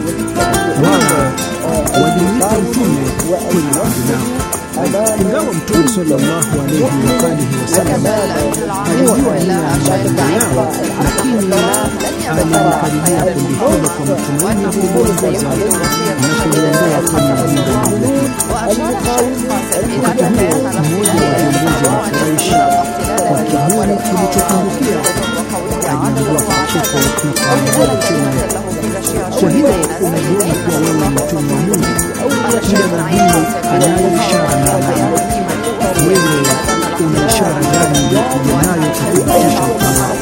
Wao walimuita Mtume kwenye kundi lao. Ingawa Mtume sallallahu alayhi wa alihi wasallam alijua nia ya malengo yao, lakini alikaribia kundi hilo kwa matumaini ya kuongoza na kuliondoa kwenye ujinga na ulevi. Wakati huo, mmoja wa viongozi wa Quraysh kwa kiburi kilichopungukia aliangua kicheko na kumwambia Mtume, kwa hiyo unajiona kuwa wewe ni mtume wa Mungu? Kila nabii anayo ishara na alama. Wewe una ishara gani unayo kuthibitisha utume wako?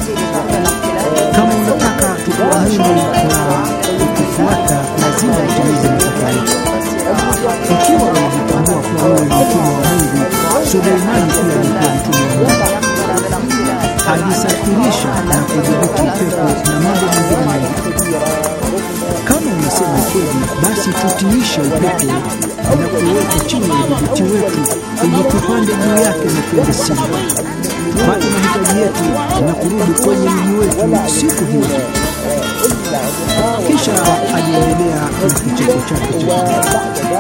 Kama unataka tukuamini na kukufuata, lazima utimize mipaka yetu. Ikiwa unajitambua kuwa wewe ni mtume wa Mungu, Suleimani pia alikuwa mtume wa Mungu. Alisafirisha na kudhibiti pepo na mambo mengine mengi. Kama unasema kweli, basi tutiishe upepo na kuweka chini ya udhibiti wetu ili tupande juu yake na kwenda Simba. Tupate mahitaji yetu na kurudi kwenye mji wetu siku hiyo. Kisha aliendelea na kicheko chake cha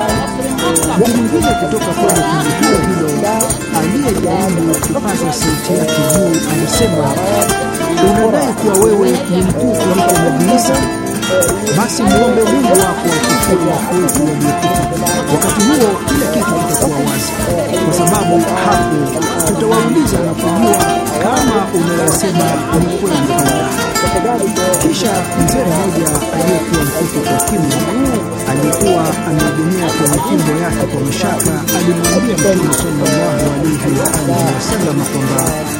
mtu mwingine kutoka kwenye kundi hilo hilo aliyejaribu kupaza sauti yake juu alisema, unadai kuwa wewe ni mkuu kuliko Nabii Isa? Basi muombe Mungu wako akufue wafu wetu waliokufa. Wakati huo kila kitu kitakuwa wazi, kwa sababu hapo tutawauliza na kujua kama unayosema ni kweli au la. Kisha mzee mmoja aliyekuwa mfupi kwa kimo, alikuwa ameegemea kwenye fimbo yake kwa mashaka, alimwambia Mtume sallallahu alayhi wa alihi wasallam kwamba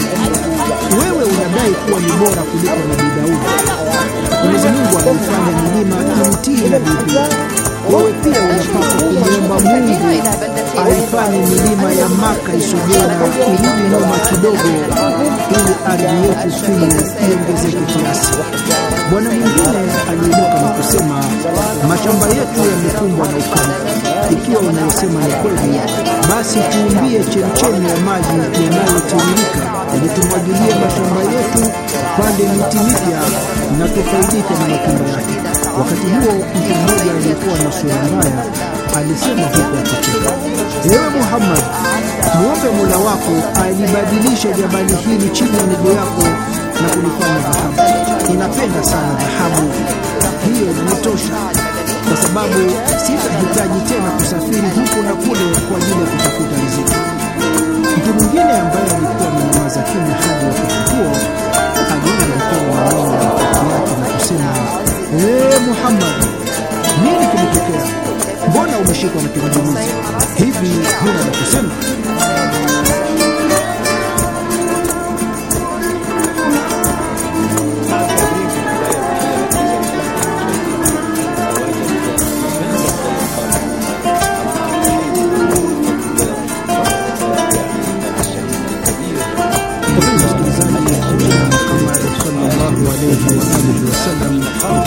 wewe unadai kuwa ni bora kuliko Nabii Daudi. Mwenyezi Mungu alifanya milima imtii Nabii huyo. Wewe pia unapaswa kumwomba Mungu aifanye milima ya Maka isogee na irudi nyuma kidogo, ili ardhi yetu pia iongezeke kiasi. Bwana mwingine aliinuka na kusema, mashamba yetu yamekumbwa na ukame. Ikiwa unayosema ni kweli, basi tuumbie chemchemi ya maji yanayotiririka ili tumwagilie mashamba yetu, pande miti mipya na tufaidike na matunda yake. Wakati huo mtu mmoja aliyekuwa na sura mbaya alisema huku akicheka, ewe Muhammad, muombe Mola wako alibadilisha jabali hili chini ya miguu yako na kulifanya dhahabu. Ninapenda sana dhahabu, hiyo inanitosha, kwa sababu sitahitaji tena kusafiri huku na kule kwa ajili ya kutafuta riziki. Mtu mwingine ambaye alikuwa amenyamaza kimya hadi wakati huo aliunga mkono maneno ya rafiki yake na kusema, ee Muhammad, nini kilitokea? Mbona umeshikwa na kigugumizi hivi? Huna la kusema? Muhammad sallallahu alayhi wa alihi wasallam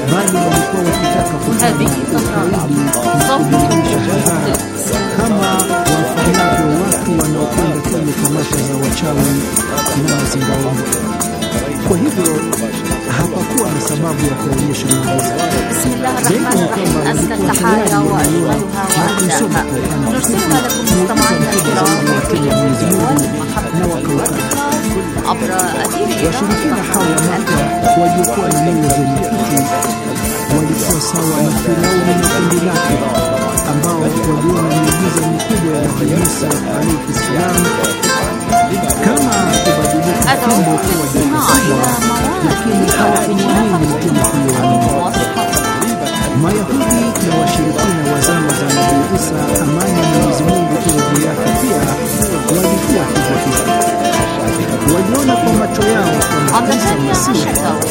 bali walikuwa wakitaka هذه طهران صوت hadhara kama wafanyavyo watu wanaokwenda kwenye tamasha za wachawi na mazingaombwe. Kwa hivyo hapakuwa na sababu ya kuonyesha muujiza. بسم الله الرحمن الرحيم. أزكى التحايا وأجملها وأهداها نرسلها لكم مستمعينا الكرام بكل الوجود والمحبة عبر أثير Washirikina hawa Maka waliokuwa na nyoyo zenye kiti walikuwa sawa na Firauni na kundi lake ambao waliona miujiza mikubwa ya Nabii Musa alayhi salam kama kubadilika tumbo kuwa jakasida, lakini hawakumwamini mtume huyo. Mayahudi na washirikina wa zama za Nabii Isa, amani ya Mwenyezi Mungu iwe juu yake, pia walikuwa hivyo hivyo. Waliona kwa macho yao kwamba Isa Masihi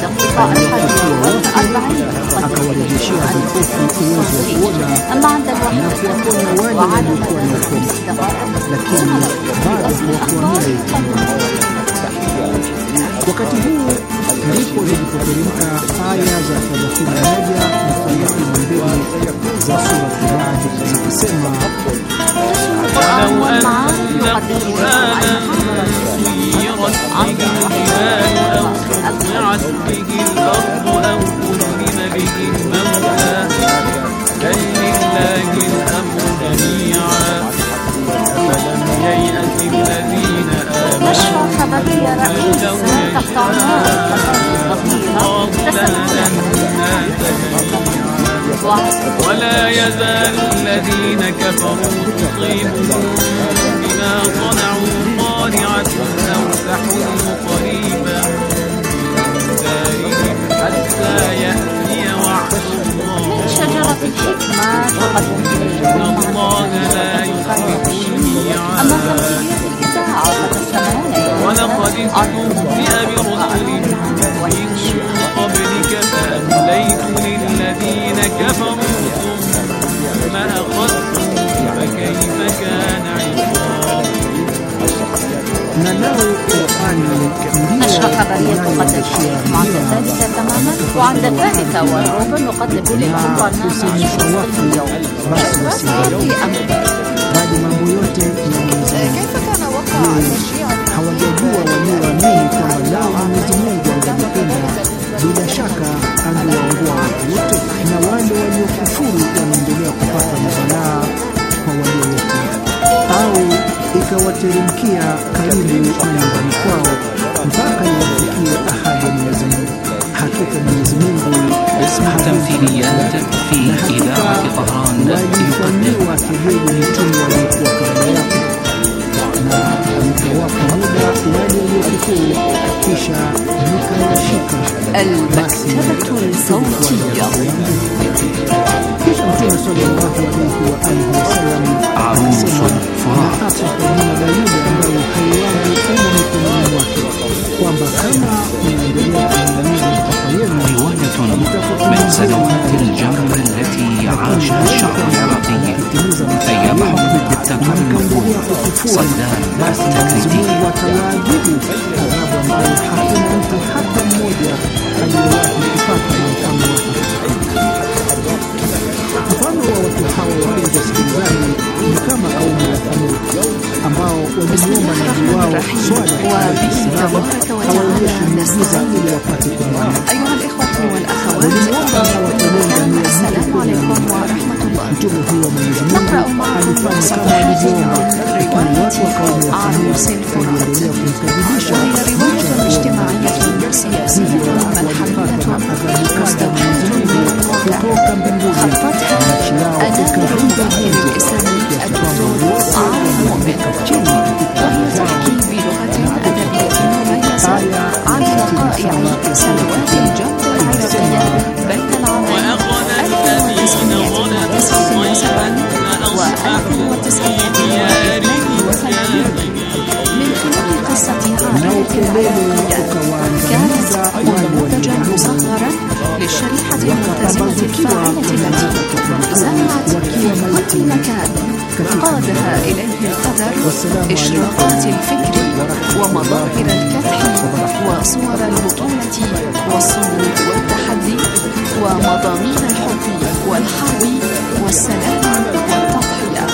akawarejeshea vipofu uwezo wa kuona na kuwaponya wale waliokuwa na ukoma, lakini bado hawakuamini. Wakati huu ndipo zilipoteremka aya za thelathini na moja na thelathini na mbili za sura Al-Ra'd zikisema ولو أن القرآن سيرت به الجبال أو قطعت به الأرض أو كلم به الموتى بل لله الأمر جميعا أفلم ييأس الذين آمنوا نشر خبرية رئيس تقطع ولا يزال الذين كفروا تصيبهم بما صنعوا قارعة أو تحل قريبا من دارهم حتى يأتي وعد الله من شجرة الحكمة تقدم إليكم إن الله لا يخلف الميعاد أما خبرية الإذاعة فتستمعون ولقد استهزئ برسل من قبلك فأمليت للذين كفروا ثم أخذتهم فكيف كان عقاب. نشر خبرية تقدم إليكم عند الثالثة تماما، وعند الثالثة والربع نقدم إليكم برنامج وصف اليوم شكرا في أمر. كيف كان وقع الشيعة hawajajua walioamini kwamba lao Mwenyezi Mungu angewapenda, bila shaka angewaongoa watu wote, na wale waliokufuru wanaendelea kupata mabalaa kwa walio wote, au ikawateremkia karibu na nyumbani kwao mpaka iwafikie ahadi ya Mwenyezi Mungu. Hakika Mwenyezi Mungu اسم تمثيليات في إذاعة طهران walifanyiwa kejeli mitume waliokuwa kabla yake na nikawapa muda wale waliokufuru, kisha nikawashika. المكتبة الصوتية. Kisha Mtume sallallahu alayhi wa alihi wasallam عروس فرات hapa kwa jina la yule ambaye uhai wangu umo mikononi mwake, kwamba kama unaendelea kuangamiza mpaka yenu رواية من سنوات الجمع التي عاشها الشعب العراقي أيام حكم الدكتاتور المرفوض صدام التكريتي. watawaadhibu adhabu ambayo hakuna mtu hata mmoja aliyewahi kupata na mfano wake. Mfano wa watu hawa, wapenzi wasikilizaji, ni kama kaumu ya Thamud ambao walimuomba nabii wao Swaleh hawaonyeshi miujiza ili wapate kumwamini. أيها الإخوة والأخوات، Walimuomba hawatolenda miezi السلام عليكم ورحمة الله. Mtume huyo wa Mwenyezi Mungu alifanya kama walivyoomba, lakini watu wa kaumu ya Thamud waliendelea kumkadhibisha وهي رواية اجتماعية سياسية ملحمية مستوحاة kutoka mbinguni خطتها أنابل الظهير الإسلامي الدكتور عارف مؤمن، وهي تحكي بلغة أدبية مميزة عن وقائع سنوات الجمع العراقية بين العامين ألف وتسعمائة وتسعة وسبعين وألف وتسعمائة وثلاثين وثلاثين. من خلال قصة عائلة العراقية كانت نموذجا مصغرا للشريحة wakapambazukiwa زرعت في كل مكان قادها إليه القدر إشراقات الفكر ومظاهر الكدح وصور البطولة والصمود والتحدي ومضامين الحب والحرب والسلام والتضحية.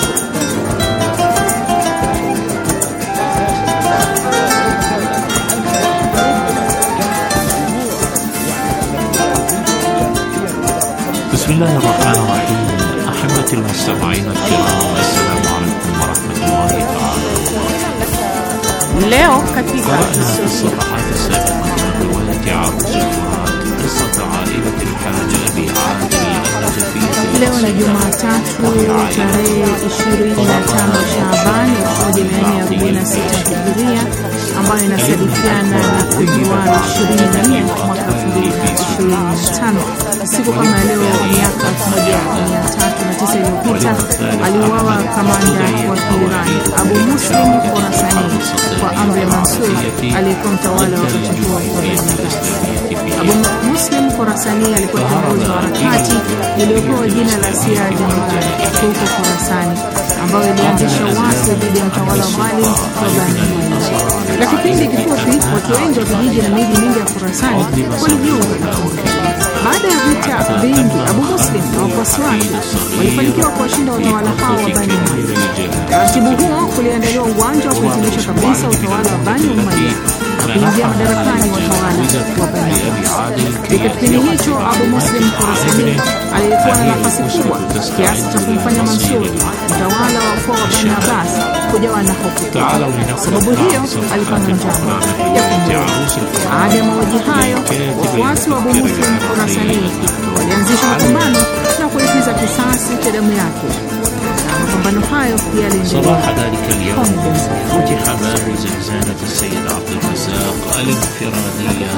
بسم الله الرحمن الرحيم. أحبتي المستمعين الكرام، السلام عليكم ورحمة الله تعالى وبركاته. leo katika الصفحات السابقة من رواية عروس الفرات قصة عائلة الحاج عادل النجفي. leo na Jumatatu tarehe ishirini na tano Shaabani elfu moja mia nne arobaini na sita Hijiria, ambayo inasadifiana na Februari ishirini na nne mwaka elfu mbili na ishirini na tano. Siku kama leo miaka elfu moja mia tatu na tisa iliyopita aliuawa kamanda wa Kiirani Abu Muslim Khorasani kwa amri ya Mansur aliyekuwa mtawala wa wakati huo wa Baghdad. Abu Muslim Khorasani alikuwa kiongozi wa harakati iliyopewa jina la Sia Jamal huko Khorasani, ambayo ilianzisha uasi dhidi ya mtawala wa Mali wa Bani Umayya. Na kipindi kifupi, watu wengi wa vijiji na miji mingi ya Khorasani walijiunga na kundi. Baada ya vita vingi, Abu Muslim na wafuasi wake walifanikiwa kuwashinda watawala hao wa Bani Umayya. Taratibu huo kuliandaliwa uwanja wa kuhitimisha kabisa utawala wa Bani Umayya na kuingia madarakani watawala wa Bani Umayya. Katika kipindi hicho, Abu Muslim Khorasani alikuwa na nafasi kubwa kiasi cha kumfanya Mansur, mtawala wa ukoo wa Bani Abbas, kujawa na hofu. Sababu hiyo alikuwa na njama ya kumuua. Baada ya mauaji hayo, wafuasi wa Abu Muslim Khorasani walianzisha mapambano na kulipiza kisasi cha damu yake. Mapambano hayo yaliendelea. صباح ذلك اليوم فتح باب زنزانة السيد عبد الرزاق الانفرادية.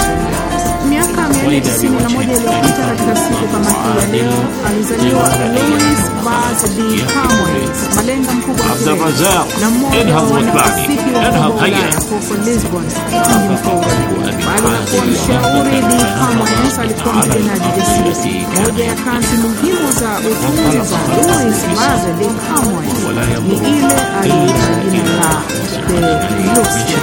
Miaka mia nne tisini na moja iliyopita katika siku kama hii ya leo alizaliwa Louis Baz de Camões, malenga mkubwa wa Kireno na mmoja wa wanafasihi wa Ulaya huko Lisbon, mji mkuu. Baada ya kuwa mshauri, de Camões alikuwa mpiganaji jasiri. Moja ya kazi muhimu za utunzi za Louis Baz de Camões ni ile aliita jina la De Lucia.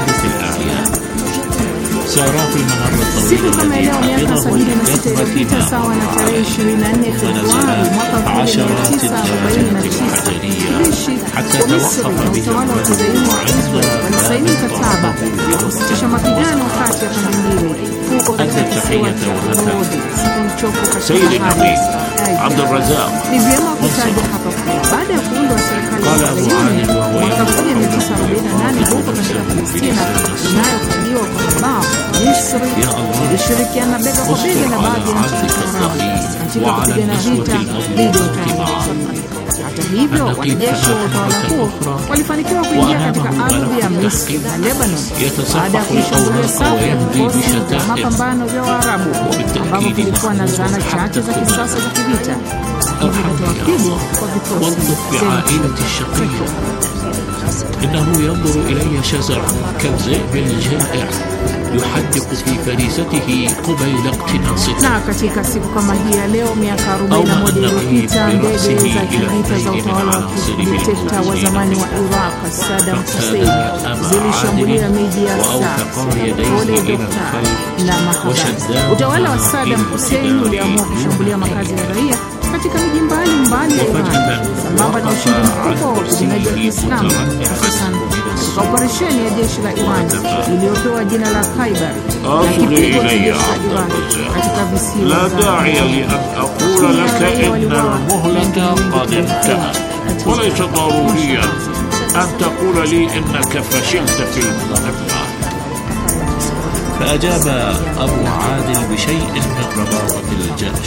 Siku kama leo miaka sabini na sita iliyopita, sawa na tarehe ishirini na nne Februari mwaka elfu moja mia tisa arobaini na tisa, jeshi wa Misri na utawala wa kizayuni wa Israel walisaini mkataba wa kusitisha mapigano kati ya pande mbili huko katika kisiwa cha Rhodes kilichopo katika bahari ya Aegean. Ni vyema kutaja hapa kuwa baada ya kuundwa serikali ya kizayuni mwaka elfu moja mia tisa arobaini na nane huko katika Palestina inayokaliwa kwa mabavu, Misri ilishirikiana bega kwa bega na baadhi ya nchi za Kiarabu katika kupigana vita dhidi ya utawala wa Kizayuni. Hata hivyo, wanajeshi wa utawala huo walifanikiwa kuingia katika ardhi ya Misri na Lebanon baada ya kuishambulia safu ya vikosi vya mapambano vya Waarabu ambavyo vilikuwa na zana chache za kisasa za kivita, hivyo kutoa pigo kwa vikosi vya إنه ينظر إلي شزرا كالذئب الجائع يحدق في فريسته قبيل اقتناصه. Na katika siku kama hii ya leo miaka arobaini na moja iliyopita, ndege za kivita za utawala wa kidikteta wa zamani wa Iraq Saddam Hussein zilishambulia miji ya Sirte na Mahadad. Utawala wa Saddam Hussein uliamua kushambulia makazi ya raia katika miji mbalimbali ya Iran sambamba na ushindi mkubwa wa wapiganaji wa Kiislamu, hususan katika operesheni ya jeshi la Iran iliyopewa jina la Khaibar na kipigo cha jeshi la Iran katika visiwa لا داعي لأن أقول لك إن المهلة قد انتهت، وليس ضروريا أن تقول لي إنك فشلت في المهمة. فأجاب أبو عادل بشيء من رباطة الجأش.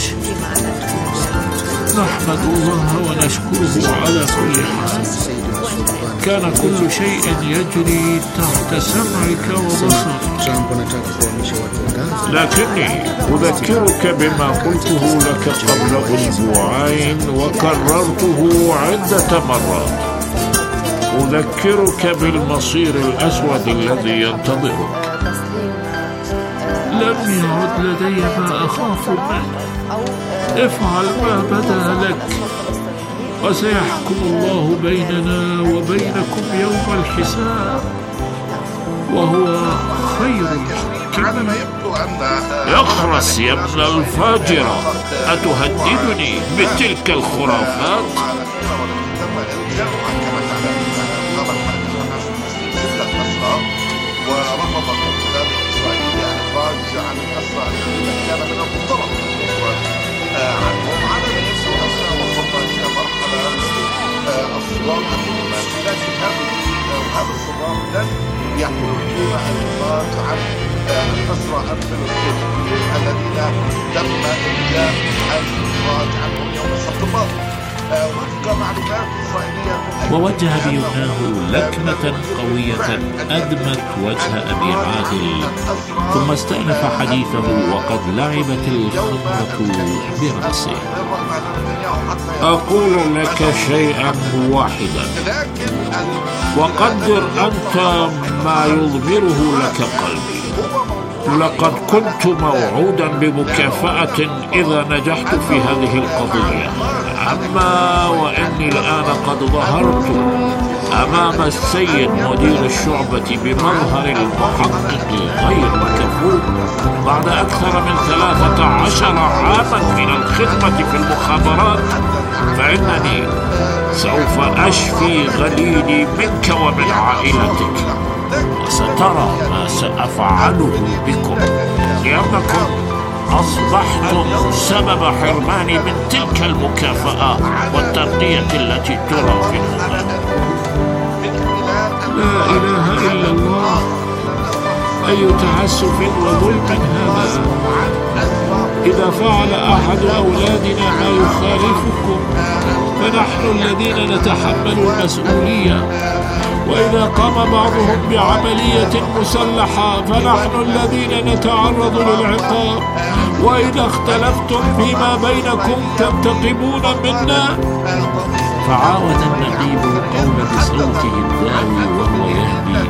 نحمد الله ونشكره على كل حال. كان كل شيء يجري تحت سمعك وبصرك، لكني أذكرك بما قلته لك قبل أسبوعين وكررته عدة مرات. أذكرك بالمصير الأسود الذي ينتظرك. لم يعد لدي ما أخاف منه. افعل ما بدا لك، وسيحكم الله بيننا وبينكم يوم الحساب، وهو خير الحاكمين. اخرس يا ابن الفاجرة، أتهددني بتلك الخرافات؟ ورفض الاحتلال الإسرائيلي الإخراج عن الأسرى الذين كان من المفترض الإخراج عنهم على نفس الأسرى. وصلنا إلى مرحلة الصراع الدبلوماسي، لكن هذه وهذا الصراع لن يحول دون الإخراج عن الأسرى الفلسطينيين الذين تم إلجاء الإخراج عنهم يوم السبت الماضي. وفق معلومات إسرائيلية ووجه بيمناه لكمة قوية أدمت وجه أبي عادل، ثم استأنف حديثه وقد لعبت الخمرة برأسه. أقول لك شيئا واحدا، وقدر أنت ما يضمره لك قلبي. لقد كنت موعودا بمكافأة إذا نجحت في هذه القضية، أما وإني الآن قد ظهرت أمام السيد مدير الشعبة بمظهر المحقق غير مكفوف بعد أكثر من ثلاثة عشر عاما من الخدمة في المخابرات، فإنني سوف أشفي غليلي منك ومن عائلتك، وسترى ما سأفعله بكم، لأنكم أصبحتم سبب حرماني من تلك المكافأة والترقية التي ترى في المنام. لا إله إلا الله، أي تعسف وظلم هذا! إذا فعل أحد أولادنا ما يخالفكم فنحن الذين نتحمل المسؤولية، وإذا قام بعضهم بعملية مسلحة فنحن الذين نتعرض للعقاب، وإذا اختلفتم فيما بينكم تنتقمون منا. فعاود النقيب القول بصوته الداوي وهو يهدي: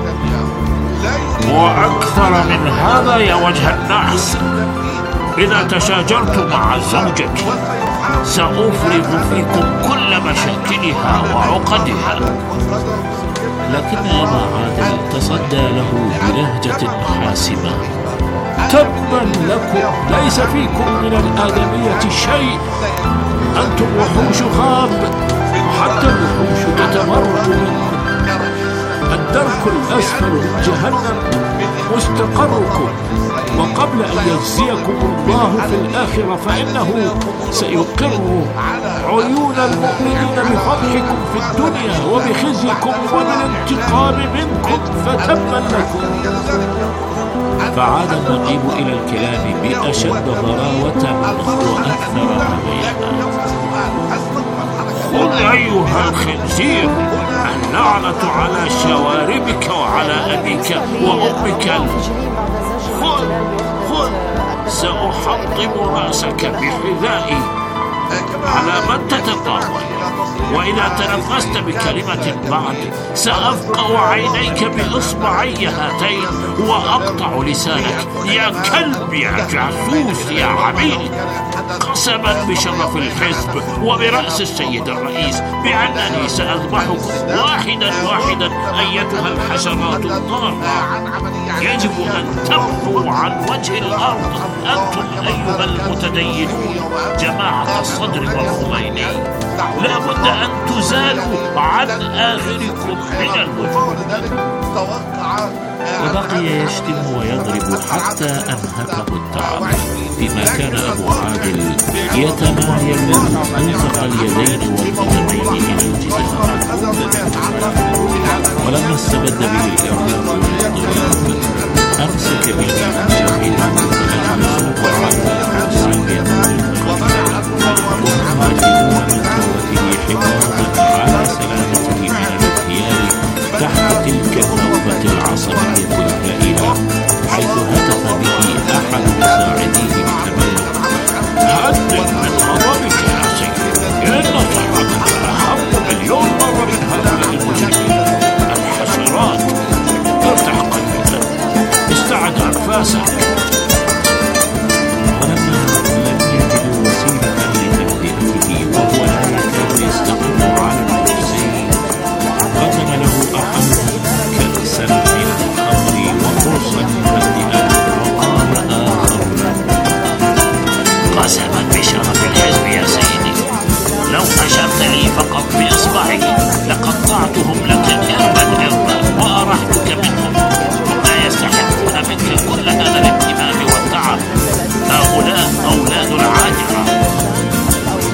وأكثر من هذا يا وجه النحس، إذا تشاجرت مع زوجتي سأفرغ فيكم كل مشاكلها وعقدها. لكن أبا عادل تصدى له بلهجة حاسمة: تبا لكم، ليس فيكم من الآدمية شيء، أنتم وحوش غاب، وحتى الوحوش تتمرد منكم. الدرك الأسفل من جهنم مستقركم، وقبل أن يجزيكم الله في الآخرة فإنه سيقر عيون المؤمنين بفضحكم في الدنيا وبخزيكم وبالانتقام منكم، فتبا لكم. فعاد النقيب إلى الكلام بأشد ضراوة وأكثر هذيانا: خذ أيها الخنزير، اللعنة على شواربك وعلى أبيك وأمك. خذ خذ سأحطم رأسك بحذائي على من تتطاول، وإذا تنفست بكلمة بعد سأفقع عينيك بإصبعي هاتين وأقطع لسانك يا كلب يا جاسوس يا عميل، قسما بشرف الحزب وبرأس السيد الرئيس بأنني سأذبحكم واحدا واحدا أيتها الحشرات الضارة. يجب أن تمحوا عن وجه الأرض أنتم أيها المتدينون جماعة الصدر والخميني، لا بد أن تزالوا عن آخركم من الوجود. وبقي يشتم ويضرب حتى أنهكه التعب، فيما كان أبو عادل يتمايل منطق اليدين والقدمين إلى الجدار. ولما استبد به الإرهاق والضرب أمسك بالجميل فأجلسوا وعلى الكرسي وهم واجدون من قوته حفاظا على سلامته من الاغتيال تحت تلك النوبة العصبية الهائلة، حيث هتف به أحد مساعديه بتبلغ: هدد من غضبك يا سيدي، إن صحتك أهم مليون مرة من هؤلاء المجرمين الحشرات. ارتاح قلبك، استعد أنفاسك،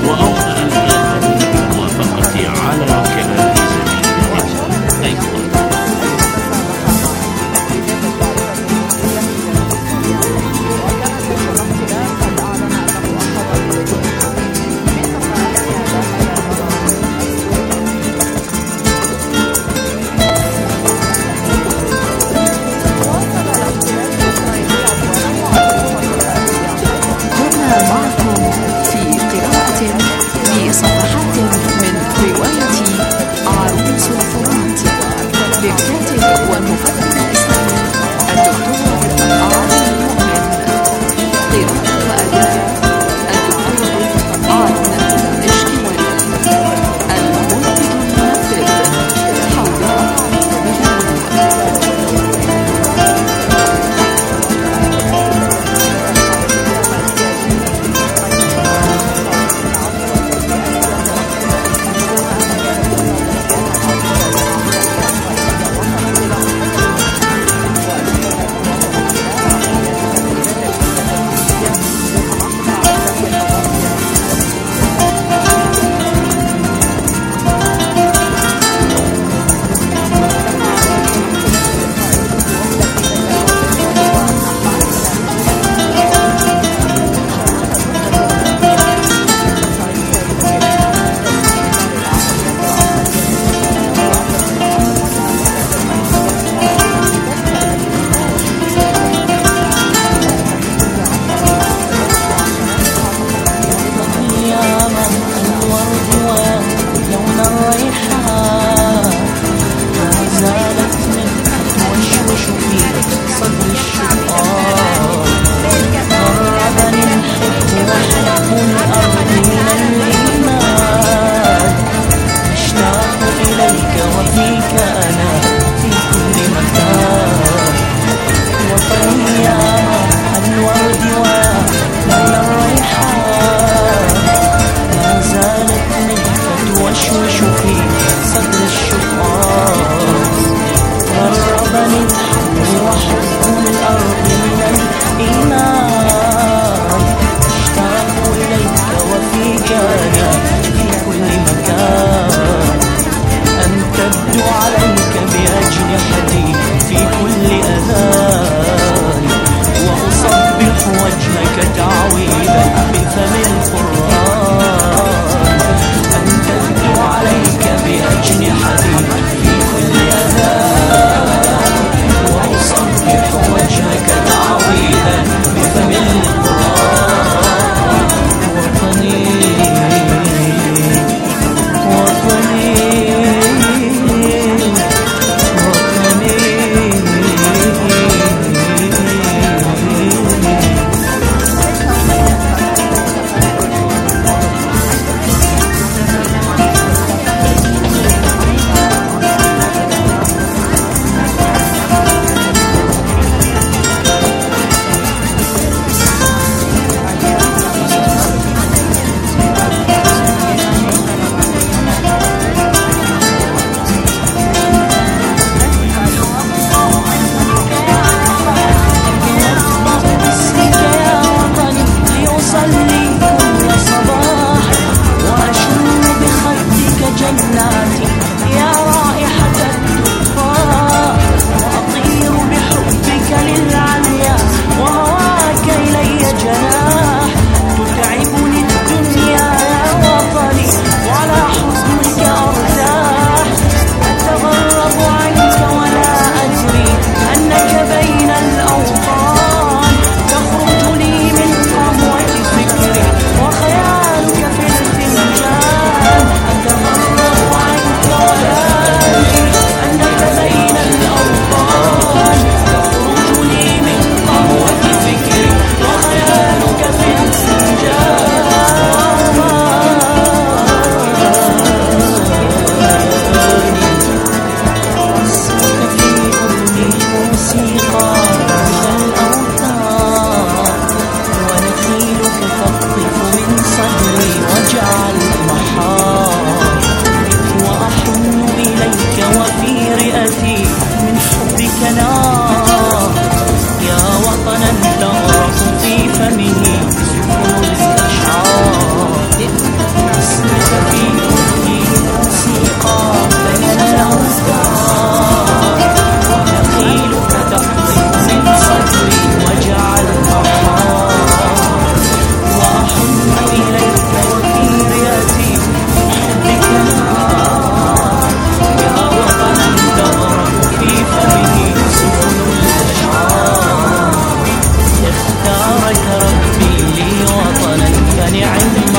وأوضح الآخرون بالموافقة على كلام زميلهم أيضا. كنا معكم في قراءة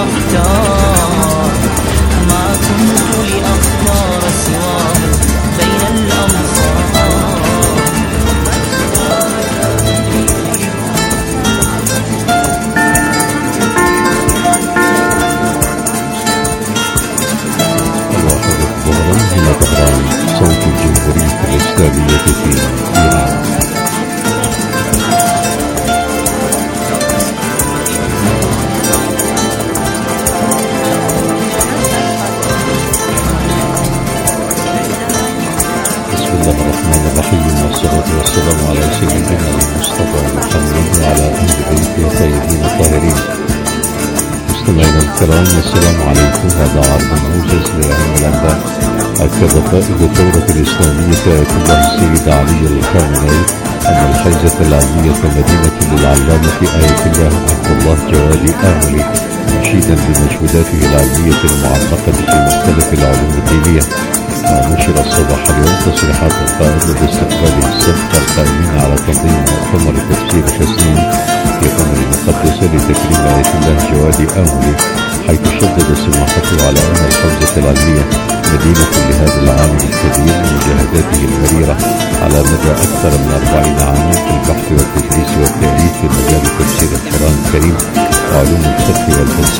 أختار ما كنت لأختار سواه بين الأمصار. هنا طهران صوت الجمهورية الإسلامية في إيران. بسم الله الرحمن الرحيم، والصلاة والسلام على سيدنا المصطفى محمد وعلى أهل بيته الطيبين الطاهرين. مستمعينا الكرام، السلام عليكم. هذا عرض موجز لأهم الأنباء. أكد قائد الدولة الإسلامية آية الله السيد علي الخامنئي أن الحيزة العلمية مدينة للعلامة آية الله عبد الله جوادي آملي، مشيدا بمجهوداته العلمية المعمقة في مختلف العلوم الدينية. ونشر الصباح اليوم تصريحات القائد باستقبال السبت القائمين على تنظيم مؤتمر تفسير حسين في قمر المقدسة لتكريم آية الله جوادي آملي، حيث شدد سماحته على أن الحوزة العلمية مدينة لهذا العامل الكبير ومجاهداته المريرة على مدى أكثر من أربعين عاما في البحث والتدريس والتأليف في مجال تفسير القرآن الكريم وعلوم الفقه والفلسفة